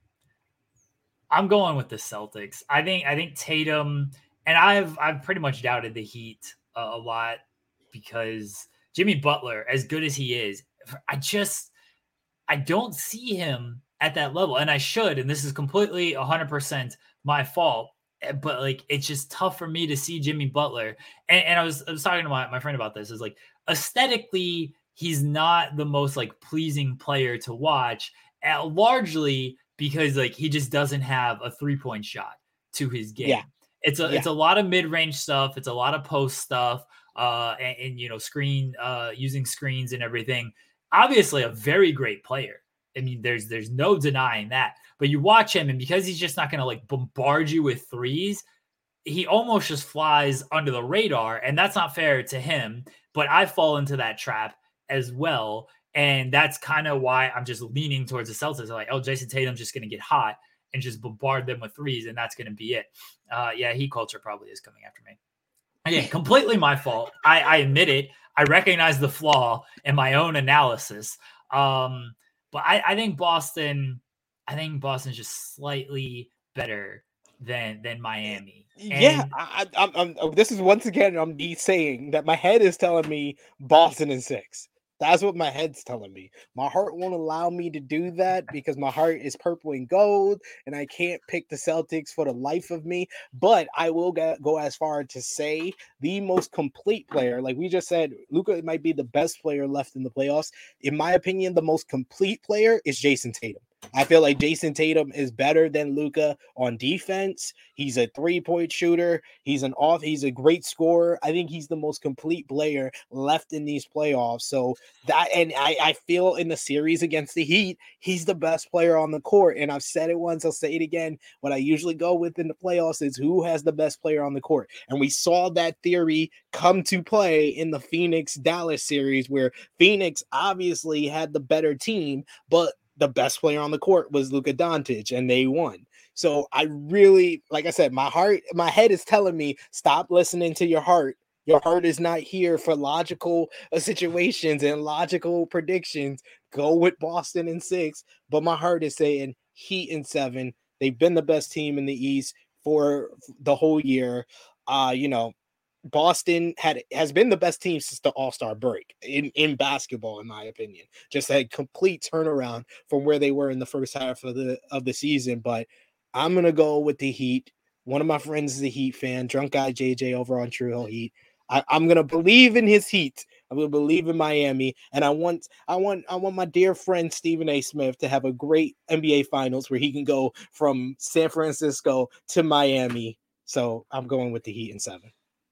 I'm going with the Celtics. I think. I think Tatum, and I've I've pretty much doubted the Heat uh, a lot because Jimmy Butler, as good as he is, I just I don't see him at that level, and I should. And this is completely one hundred percent my fault. But like, it's just tough for me to see Jimmy Butler. And, and I was I was talking to my, my friend about this. Is like aesthetically, he's not the most like pleasing player to watch, uh, largely because like he just doesn't have a three-point shot to his game. Yeah. It's a yeah. it's a lot of mid-range stuff. It's a lot of post stuff, uh, and, and you know, screen uh, using screens and everything. Obviously, a very great player. I mean, there's there's no denying that. But you watch him, and because he's just not going to like bombard you with threes, he almost just flies under the radar, and that's not fair to him. But I fall into that trap as well. And that's kind of why I'm just leaning towards the Celtics. I'm like, oh, Jason Tatum's just going to get hot and just bombard them with threes, and that's going to be it. Uh, yeah, Heat culture probably is coming after me. Again, completely my fault. I, I admit it. I recognize the flaw in my own analysis. Um, but I, I think Boston, I think Boston's just slightly better than than Miami. And yeah, I, I, I'm, I'm. This is once again I'm me saying that my head is telling me Boston in six. That's what my head's telling me. My heart won't allow me to do that because my heart is purple and gold, and I can't pick the Celtics for the life of me. But I will get, go as far to say the most complete player, like we just said, Luka might be the best player left in the playoffs. In my opinion, the most complete player is Jason Tatum. I feel like Jason Tatum is better than Luka on defense. He's a three-point shooter. He's an off. He's a great scorer. I think he's the most complete player left in these playoffs. So that, and I, I feel in the series against the Heat, he's the best player on the court. And I've said it once, I'll say it again. What I usually go with in the playoffs is who has the best player on the court. And we saw that theory come to play in the Phoenix-Dallas series, where Phoenix obviously had the better team, but the best player on the court was Luka Doncic, and they won. So I really, like I said, my heart, my head is telling me, stop listening to your heart. Your heart is not here for logical uh, situations and logical predictions. Go with Boston in six, but my heart is saying Heat in seven. They've been the best team in the East for the whole year. Uh, you know, Boston had has been the best team since the All-Star break in, in basketball, in my opinion. Just a complete turnaround from where they were in the first half of the of the season. But I'm gonna go with the Heat. One of my friends is a Heat fan, drunk guy J J over on True Hill Heat. I, I'm gonna believe in his Heat. I'm gonna believe in Miami, and I want I want I want my dear friend Stephen A. Smith to have a great N B A Finals where he can go from San Francisco to Miami. So I'm going with the Heat in seven.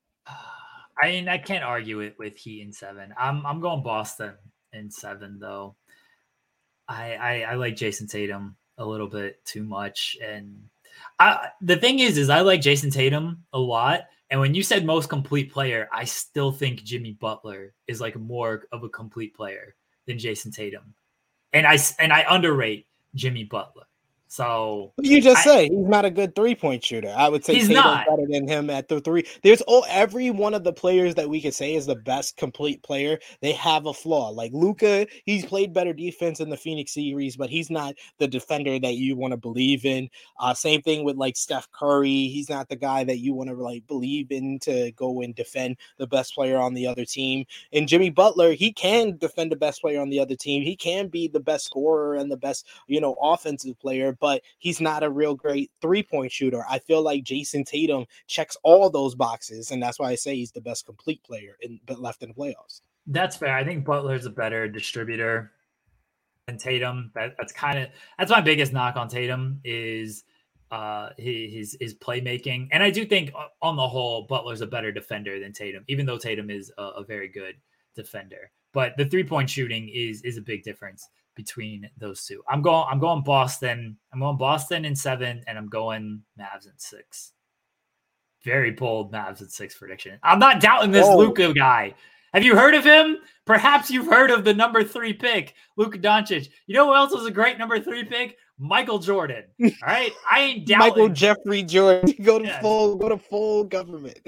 I mean, I can't argue it with Heat in seven. I'm I'm going Boston in seven, though. I, I I like Jason Tatum a little bit too much, and I the thing is, is I like Jason Tatum a lot. And when you said most complete player, I still think Jimmy Butler is like more of a complete player than Jason Tatum. and I and I underrate Jimmy Butler. So you just I, say he's not a good three-point shooter. I would say he's Tatum's not better than him at the three. There's all every one of the players that we could say is the best complete player. They have a flaw. Like Luka, he's played better defense in the Phoenix series, but he's not the defender that you want to believe in. Uh, same thing with like Steph Curry. He's not the guy that you want to like believe in to go and defend the best player on the other team. And Jimmy Butler, he can defend the best player on the other team. He can be the best scorer and the best, you know, offensive player, but he's not a real great three-point shooter. I feel like Jason Tatum checks all those boxes, and that's why I say he's the best complete player in but left in the playoffs. That's fair. I think Butler's a better distributor than Tatum. That, that's kind of that's my biggest knock on Tatum is uh, his his playmaking, and I do think on the whole Butler's a better defender than Tatum, even though Tatum is a, a very good defender. But the three-point shooting is is a big difference between those two. I'm going I'm going Boston. I'm going Boston in seven, and I'm going Mavs in six. Very bold Mavs in six prediction. I'm not doubting this Oh. Luka guy. Have you heard of him? Perhaps you've heard of the number three pick, Luka Doncic. You know who else was a great number three pick? Michael Jordan. All right. I ain't doubting Michael Jeffrey Jordan. Go to Yes. full, go to full government.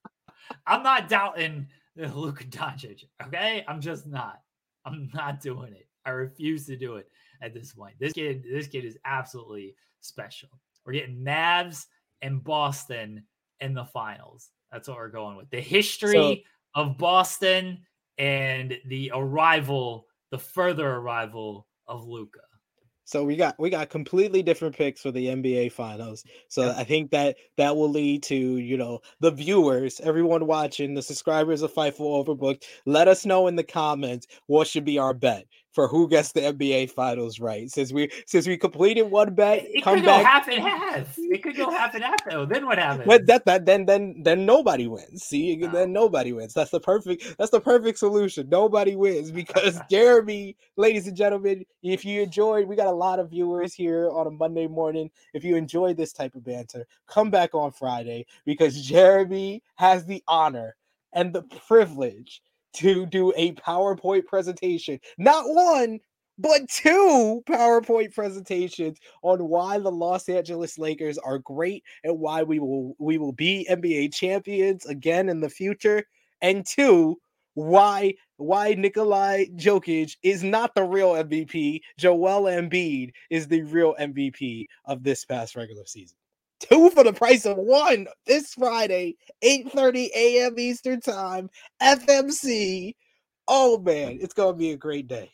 I'm not doubting Luka Doncic. Okay. I'm just not. I'm not doing it. I refuse to do it at this point. This kid, this kid is absolutely special. We're getting Mavs and Boston in the finals. That's what we're going with. The history so, of Boston and the arrival, the further arrival of Luka. So we got we got completely different picks for the N B A finals. So Yep. I think that that will lead to, you know, the viewers, everyone watching, the subscribers of Fightful Overbooked. Let us know in the comments what should be our bet for who gets the N B A finals right. Since we since we completed one bet, It, it come could back. go half and half. It could go half and half though. Then what happens? But that that then then then nobody wins. See, No. then nobody wins. That's the perfect that's the perfect solution. Nobody wins because Jeremy, ladies and gentlemen, if you enjoyed, we got a lot of viewers here on a Monday morning. If you enjoyed this type of banter, come back on Friday because Jeremy has the honor and the privilege to do a PowerPoint presentation. Not one, but two PowerPoint presentations on why the Los Angeles Lakers are great and why we will we will be N B A champions again in the future, and two, why why Nikolai Jokic is not the real M V P. Joel Embiid is the real M V P of this past regular season. Two for the price of one this Friday, eight thirty a.m. Eastern Time, F M C. Oh man, it's gonna be a great day.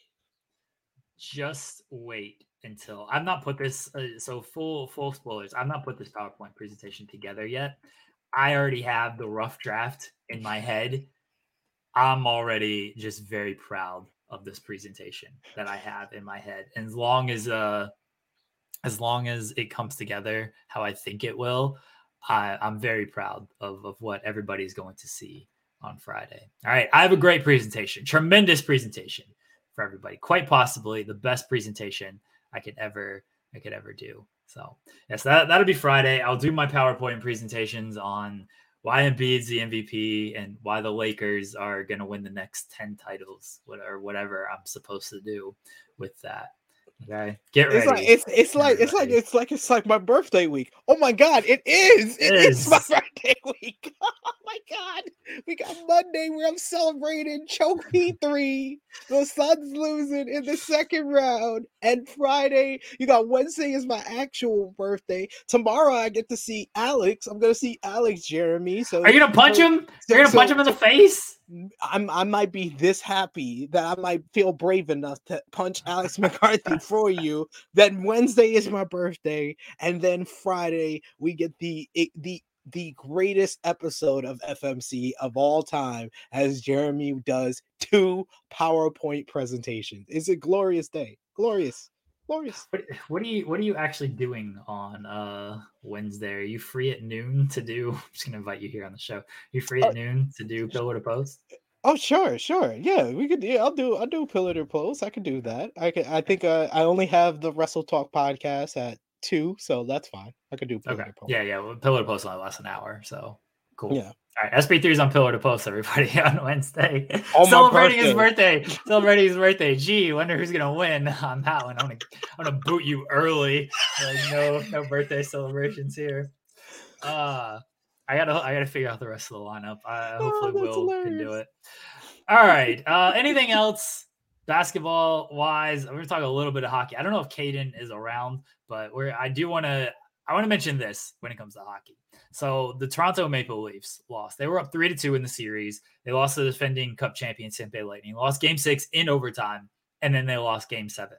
Just wait until I've not put this. Uh, so full full spoilers. I've not put this PowerPoint presentation together yet. I already have the rough draft in my head. I'm already just very proud of this presentation that I have in my head. And as long as uh, as long as it comes together how I think it will, I, I'm very proud of of what everybody's going to see on Friday. All right, I have a great presentation, tremendous presentation for everybody. Quite possibly the best presentation I could ever I could ever do. So yes, that that'll be Friday. I'll do my PowerPoint presentations on why Embiid's the M V P and why the Lakers are going to win the next ten titles, or whatever I'm supposed to do with that. Okay, get ready. It's like it's it's like it's like it's like it's like my birthday week. Oh my god, it is! It, it is. is my birthday week. Oh my god, we got Monday where I'm celebrating choke P three. The Suns losing in the second round, and Friday you got Wednesday is my actual birthday. Tomorrow I get to see Alex. I'm gonna see Alex Jeremy. So are you gonna punch so, him? You're gonna so, punch him in the face? I'm I might be this happy that I might feel brave enough to punch Alex McCarthy for you. Then Wednesday is my birthday, and then Friday we get the the the greatest episode of F M C of all time as Jeremy does two PowerPoint presentations. It's a glorious day. Glorious. Glorious. What, what are you what are you actually doing on uh Wednesday? Are you free at noon to do I'm just gonna invite you here on the show. Are you free at uh, noon to do Pillar to Post? Oh sure, sure. Yeah, we could yeah, I'll do I'll do Pillar to Post. I could do that. I could I think uh, I only have the Wrestle Talk podcast at two, so that's fine. I could do Pillar okay. to Post. Yeah, yeah. Well, Pillar to Post only lasts an hour, so Cool. Yeah. All right, S B three is on Pillar to Post, everybody, on Wednesday. Oh, Celebrating his birthday. Celebrating his birthday. Gee, wonder who's gonna win on that one. I'm gonna, I'm gonna boot you early. Like, no, no birthday celebrations here. Uh, I gotta, I gotta figure out the rest of the lineup. Uh, hopefully, Oh, Will hilarious. can do it. All right. Uh, anything else basketball wise? We're gonna talk a little bit of hockey. I don't know if Caden is around, but we're. I do want to. I want to mention this when it comes to hockey. So the Toronto Maple Leafs lost. They were up three to two in the series. They lost to the defending Cup champion Tampa Bay Lightning. Lost Game Six in overtime, and then they lost Game Seven.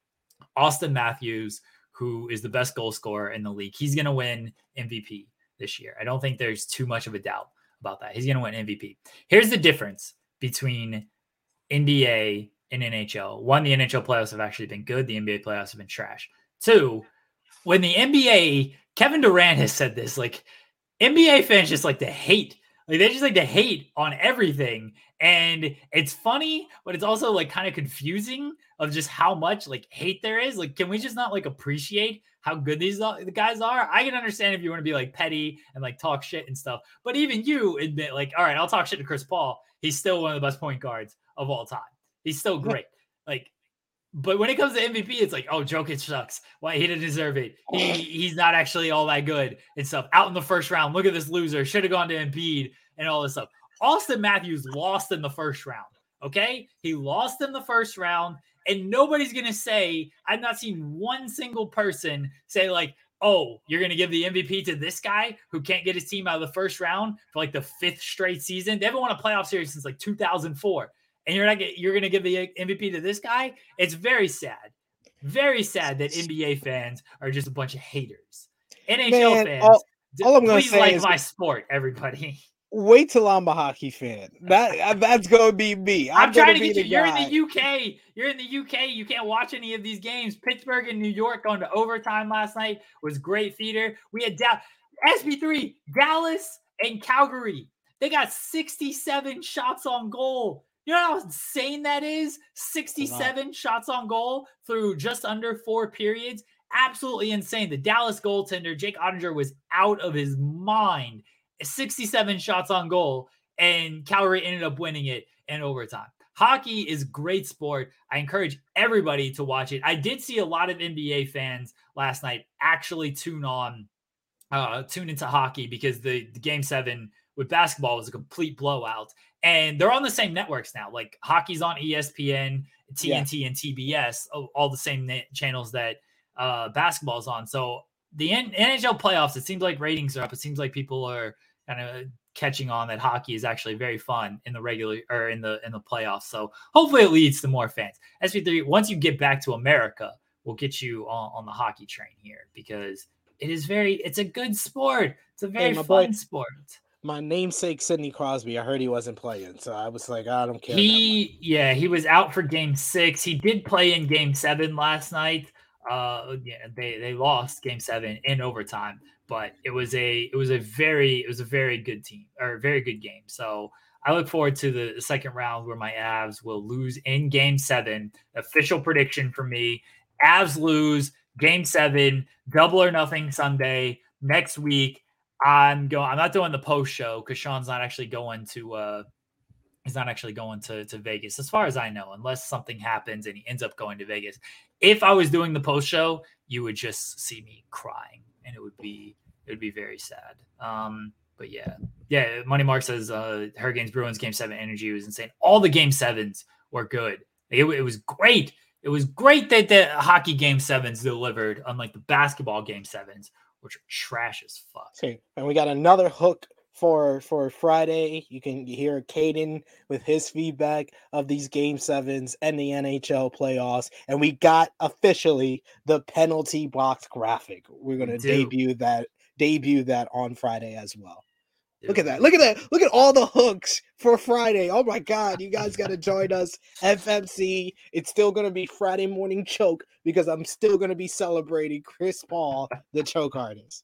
Austin Matthews, who is the best goal scorer in the league, he's going to win M V P this year. I don't think there's too much of a doubt about that. He's going to win M V P. Here's the difference between N B A and N H L. One, the N H L playoffs have actually been good. The N B A playoffs have been trash. Two, when the N B A, Kevin Durant has said this, like, N B A fans just like to hate. Like, they just like to hate on everything. And it's funny, but it's also like kind of confusing of just how much like hate there is. Like, can we just not like appreciate how good these the guys are? I can understand if you want to be like petty and like talk shit and stuff. But even you admit, like, all right, I'll talk shit to Chris Paul. He's still one of the best point guards of all time. He's still great. Like, but when it comes to M V P, it's like, oh, Jokic sucks. Why he didn't deserve it. He he's not actually all that good and stuff. Out in the first round, look at this loser. Should have gone to Embiid and all this stuff. Austin Matthews lost in the first round. Okay, he lost in the first round, and nobody's gonna say. I've not seen one single person say like, oh, you're gonna give the M V P to this guy who can't get his team out of the first round for like the fifth straight season. They haven't won a playoff series since like two thousand four. And you're not you're going to give the M V P to this guy? It's very sad. Very sad that N B A fans are just a bunch of haters. N H L Man, fans, all, all I'm gonna please say like is my sport, everybody. Wait till I'm a hockey fan. That That's going to be me. I'm, I'm trying to get you. You're in the U K. You're in the U K. You can't watch any of these games. Pittsburgh and New York going to overtime last night was great theater. We had da- S B three, Dallas and Calgary. They got sixty-seven shots on goal. You know how insane that is? sixty-seven shots on goal through just under four periods. Absolutely insane. The Dallas goaltender, Jake Ottinger, was out of his mind. sixty-seven shots on goal, and Calgary ended up winning it in overtime. Hockey is great sport. I encourage everybody to watch it. I did see a lot of N B A fans last night actually tune on, uh, tune into hockey because the, the game seven with basketball was a complete blowout. And they're on the same networks now. Like, hockey's on E S P N, T N T, yeah. and T B S, all the same na- channels that uh, basketball's on. So the N- N H L playoffs, it seems like ratings are up. It seems like people are kind of catching on that hockey is actually very fun in the regular or in the in the playoffs. So hopefully it leads to more fans. S B three, once you get back to America, we'll get you on, on the hockey train here because it is very, it's a good sport. It's a very hey, fun boy. sport. My namesake Sidney Crosby, I heard he wasn't playing, so I was like, I don't care. He, yeah, he was out for game six. He did play in game seven last night. Uh, yeah, they they lost game seven in overtime, but it was a it was a very it was a very good team or a very good game. So I look forward to the, the second round where my Avs will lose in game seven. Official prediction for me: Avs lose game seven, double or nothing Sunday next week. I'm going. I'm not doing the post show because Sean's not actually going to. Uh, he's not actually going to to Vegas, as far as I know, unless something happens and he ends up going to Vegas. If I was doing the post show, you would just see me crying, and it would be it would be very sad. Um, but yeah, yeah. Money Mark says uh, Hurricanes Bruins game seven energy was insane. All the game sevens were good. It, it was great. It was great that the hockey game sevens delivered, unlike the basketball game sevens, which are trash as fuck. Okay. And we got another hook for for Friday. You can hear Caden with his feedback of these game sevens and the N H L playoffs. And we got officially the penalty box graphic. We're gonna debut that debut that on Friday as well. Dude. Look at that. Look at that. Look at all the hooks for Friday. Oh my God. You guys got to join us. F M C. It's still going to be Friday morning choke because I'm still going to be celebrating Chris Paul, the choke artist.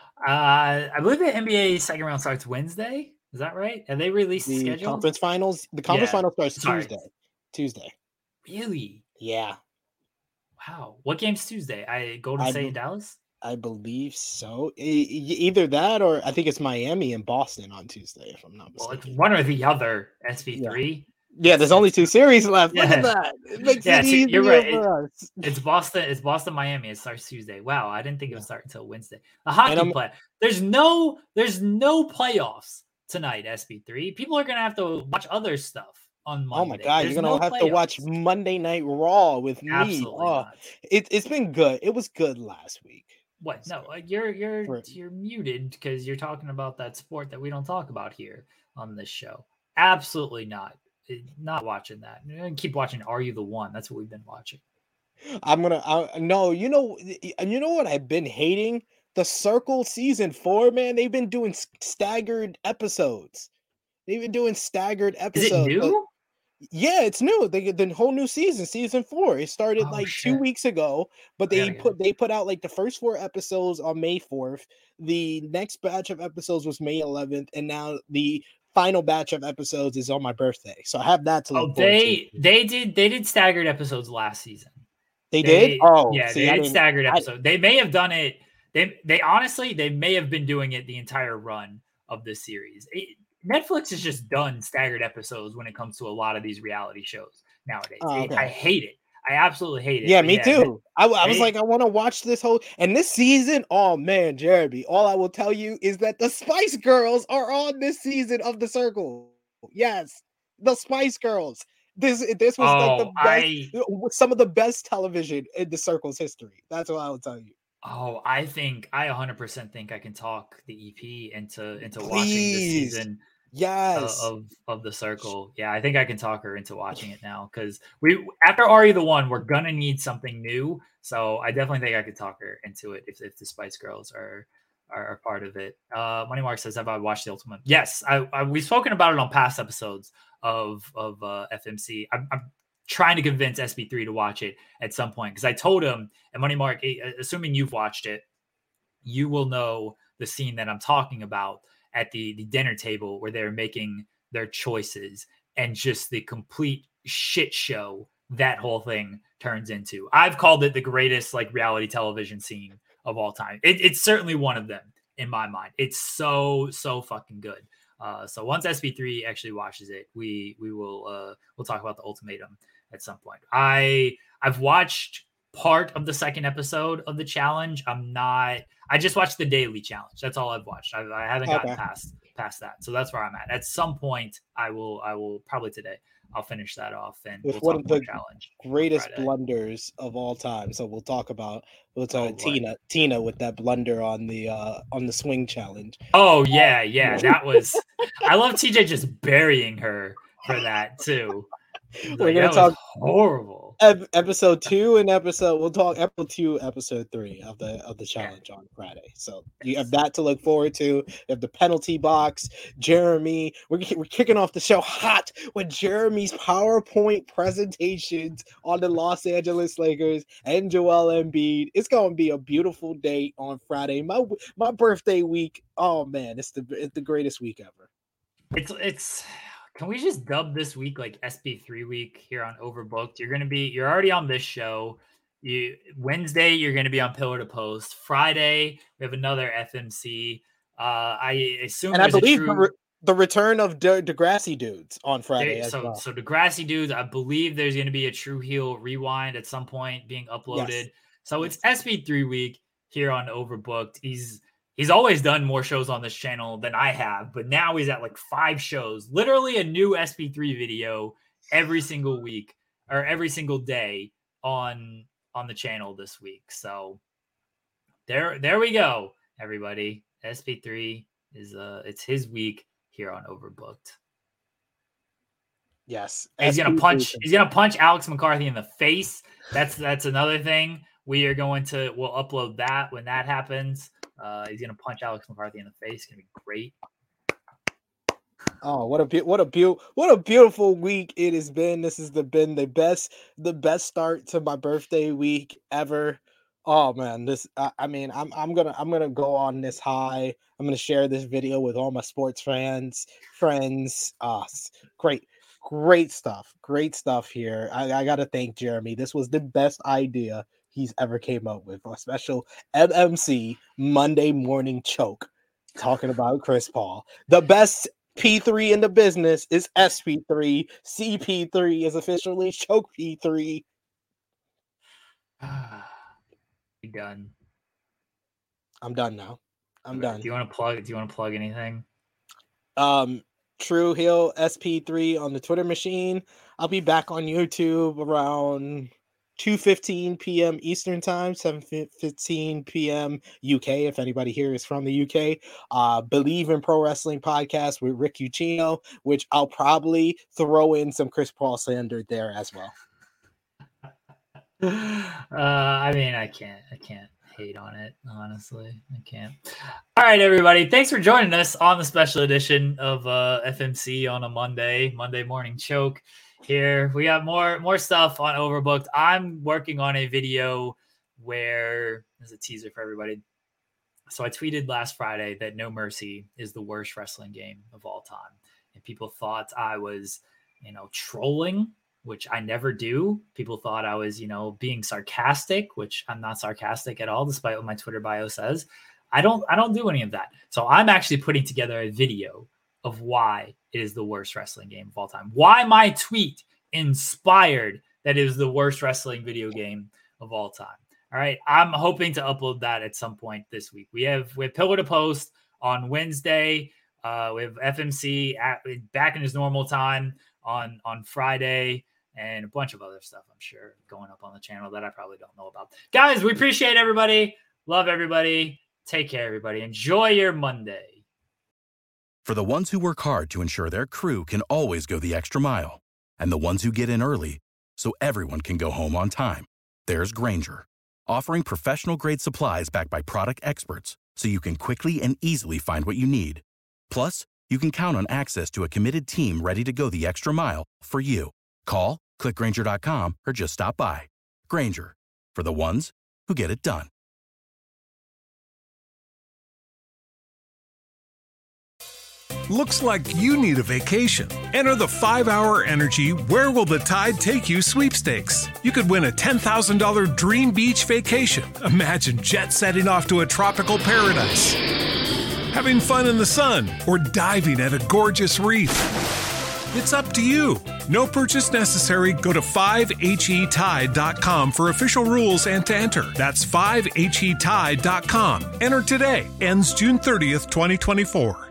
Uh, I believe the N B A second round starts Wednesday. Is that right? Have they released the, the schedule? Conference finals. The conference yeah. final starts Sorry. Tuesday. Tuesday. Really? Yeah. Wow. What game's Tuesday? I Golden State, Dallas? I believe so. E- e- either that or I think it's Miami and Boston on Tuesday, if I'm not Well, it's mistaken. one or the other. S P Yeah. three. Yeah, there's only two series left. Look at Yeah. that. It makes Yeah, it so you're easier right. It- for us. It's Boston. It's Boston, Miami. It starts Tuesday. Wow, I didn't think it Yeah. would start until Wednesday. A And hockey I'm play. There's no. There's no playoffs tonight. S P three. People are gonna have to watch other stuff on Monday. oh my god, There's you're gonna no have to watch playoffs. Monday Night Raw with me. Absolutely Oh, not. it, it's been good. It was good last week. What? It's No, good. like you're you're For- you're muted because you're talking about that sport that we don't talk about here on this show. Absolutely not. Eh, Not watching that. You're gonna keep watching Are You the One? That's what we've been watching. I'm gonna. I, no, you know, y- you know what I've been hating? The Circle season four, man. They've been doing s- staggered episodes. They've been doing staggered Is it episodes. but- new? Yeah, it's new. They get the whole new season, season four. It started Oh, like two shit. weeks ago, but I they gotta get put they put out like the first four episodes on May fourth. The next batch of episodes was May eleventh, and now the final batch of episodes is on my birthday. So I have that to look Oh, forward they to. they did they did staggered episodes last season. They They did? Oh, yeah, see, they I did didn't. staggered I, episode. They may have done it. They they honestly they may have been doing it the entire run of this series. It- Netflix has just done staggered episodes when it comes to a lot of these reality shows nowadays. oh, It- I okay. hate it. I absolutely hate it. Yeah, But me yeah, they- too. I, w- I was they- like, I want to watch this whole and this season. Oh man, Jeremy, all I will tell you is that the Spice Girls are on this season of The Circle. Yes, the Spice Girls. This this was like the oh, best, I some of the best television in The Circle's history. That's what I will tell you. oh, I think I one hundred percent think I can talk the E P into into watching this Please, season uh, yes. of of the Circle. Yeah, I think I can talk her into watching it now because we after Are You the One, we're gonna need something new. So I definitely think I could talk her into it if, if the Spice Girls are are, are part of it. Uh, Money Mark says, "Have I watched the Ultimate?" Yes, I, I we've spoken about it on past episodes of of uh, F M C. I'm, I'm trying to convince S B three to watch it at some point because I told him, and Money Mark, eh, assuming you've watched it, you will know the scene that I'm talking about at the, the dinner table where they're making their choices and just the complete shit show that whole thing turns into. I've called it the greatest like reality television scene of all time. It, it's certainly one of them in my mind. It's so, so fucking good. Uh, so once S B three actually watches it, we we will uh, we'll talk about the ultimatum at some point. I I've watched part of the second episode of the challenge. I'm not. I just watched the daily challenge. That's all I've watched. I, I haven't gotten Okay. past past that. So that's where I'm at. At some point, I will. I will probably today. I'll finish that off and With we'll one talk of more the challenge. on Greatest Friday. blunders of all time. So we'll talk about we'll talk Oh, boy. Tina Tina with that blunder on the uh on the swing challenge. Oh yeah, yeah. That was. I love T J just burying her for that too. We're Like, gonna that talk was horrible. ep- episode two and episode we'll talk episode two, episode three of the of the challenge on Friday. So you have that to look forward to. You have the penalty box, Jeremy. We're, we're kicking off the show hot with Jeremy's PowerPoint presentations on the Los Angeles Lakers and Joel Embiid. It's gonna be a beautiful day on Friday. My my birthday week. Oh man, it's the it's the greatest week ever. It's it's. Can we just dub this week like S B three week here on Overbooked? You're gonna be. You're already on this show. You Wednesday you're gonna be on Pillar to Post. Friday we have another F M C. Uh, I assume And I there's a believe the, true. re- the return of De- Degrassi dudes on Friday There, as so, well. so Degrassi dudes, I believe there's going to be a True Heel rewind at some point being uploaded. Yes. So it's S B three week here on Overbooked. He's he's always done more shows on this channel than I have, but now he's at like five shows, literally a new S B three video every single week or every single day on on the channel this week. So there there we go, everybody. S B three is uh it's his week here on Overbooked. Yes, He's gonna S P punch. three. He's gonna punch Alex McCarthy in the face. That's that's another thing. We are going to. We'll upload that when that happens. Uh, he's gonna punch Alex McCarthy in the face. It's gonna be great. Oh, what a be- what a beau- what a beautiful week it has been. This has the, been the best the best start to my birthday week ever. Oh man, this I, I mean I'm I'm gonna I'm gonna go on this high. I'm gonna share this video with all my sports fans, friends. Ah, s- great, great stuff, great stuff here. I, I gotta thank Jeremy. This was the best idea he's ever came up with. A special M M C Monday morning choke talking about Chris Paul. The best P three in the business is S P three. C P three is officially Choke P three. You done? I'm done now. I'm okay. done. Do you want to plug? Do you want to plug anything? Um, True Hill S P three on the Twitter machine. I'll be back on YouTube around two fifteen p.m. Eastern time, seven fifteen p.m. U K, if anybody here is from the U K. Uh, Believe in Pro Wrestling podcast with Rick Ucchino, which I'll probably throw in some Chris Paul slander there as well. Uh, I mean, I can't, I can't hate on it, honestly. I can't. All right, everybody. Thanks for joining us on the special edition of uh, F M C on a Monday, Monday morning choke. Here we got more more stuff on Overbooked. I'm working on a video where there's a teaser for everybody. So I tweeted last Friday that No Mercy is the worst wrestling game of all time, and people thought I was, you know, trolling, which I never do. People thought I was, you know, being sarcastic, which I'm not sarcastic at all, despite what my Twitter bio says. I don't I don't do any of that. So I'm actually putting together a video of why it is the worst wrestling game of all time. Why my tweet inspired that it is the worst wrestling video game of all time. All right. I'm hoping to upload that at some point this week. We have we have Pillar to Post on Wednesday. Uh, we have F M C at, back in his normal time on, on Friday, and a bunch of other stuff, I'm sure, going up on the channel that I probably don't know about. Guys, we appreciate everybody. Love everybody. Take care, everybody. Enjoy your Monday. For the ones who work hard to ensure their crew can always go the extra mile, and the ones who get in early so everyone can go home on time, there's Grainger, offering professional-grade supplies backed by product experts so you can quickly and easily find what you need. Plus, you can count on access to a committed team ready to go the extra mile for you. Call, click Grainger dot com, or just stop by. Grainger, for the ones who get it done. Looks like you need a vacation. Enter the five hour Energy Where Will the Tide Take You sweepstakes. You could win a ten thousand dollars dream beach vacation. Imagine jet setting off to a tropical paradise, having fun in the sun, or diving at a gorgeous reef. It's up to you. No purchase necessary. Go to five H E tide dot com for official rules and to enter. That's five H E tide dot com. Enter today. Ends June thirtieth, twenty twenty-four.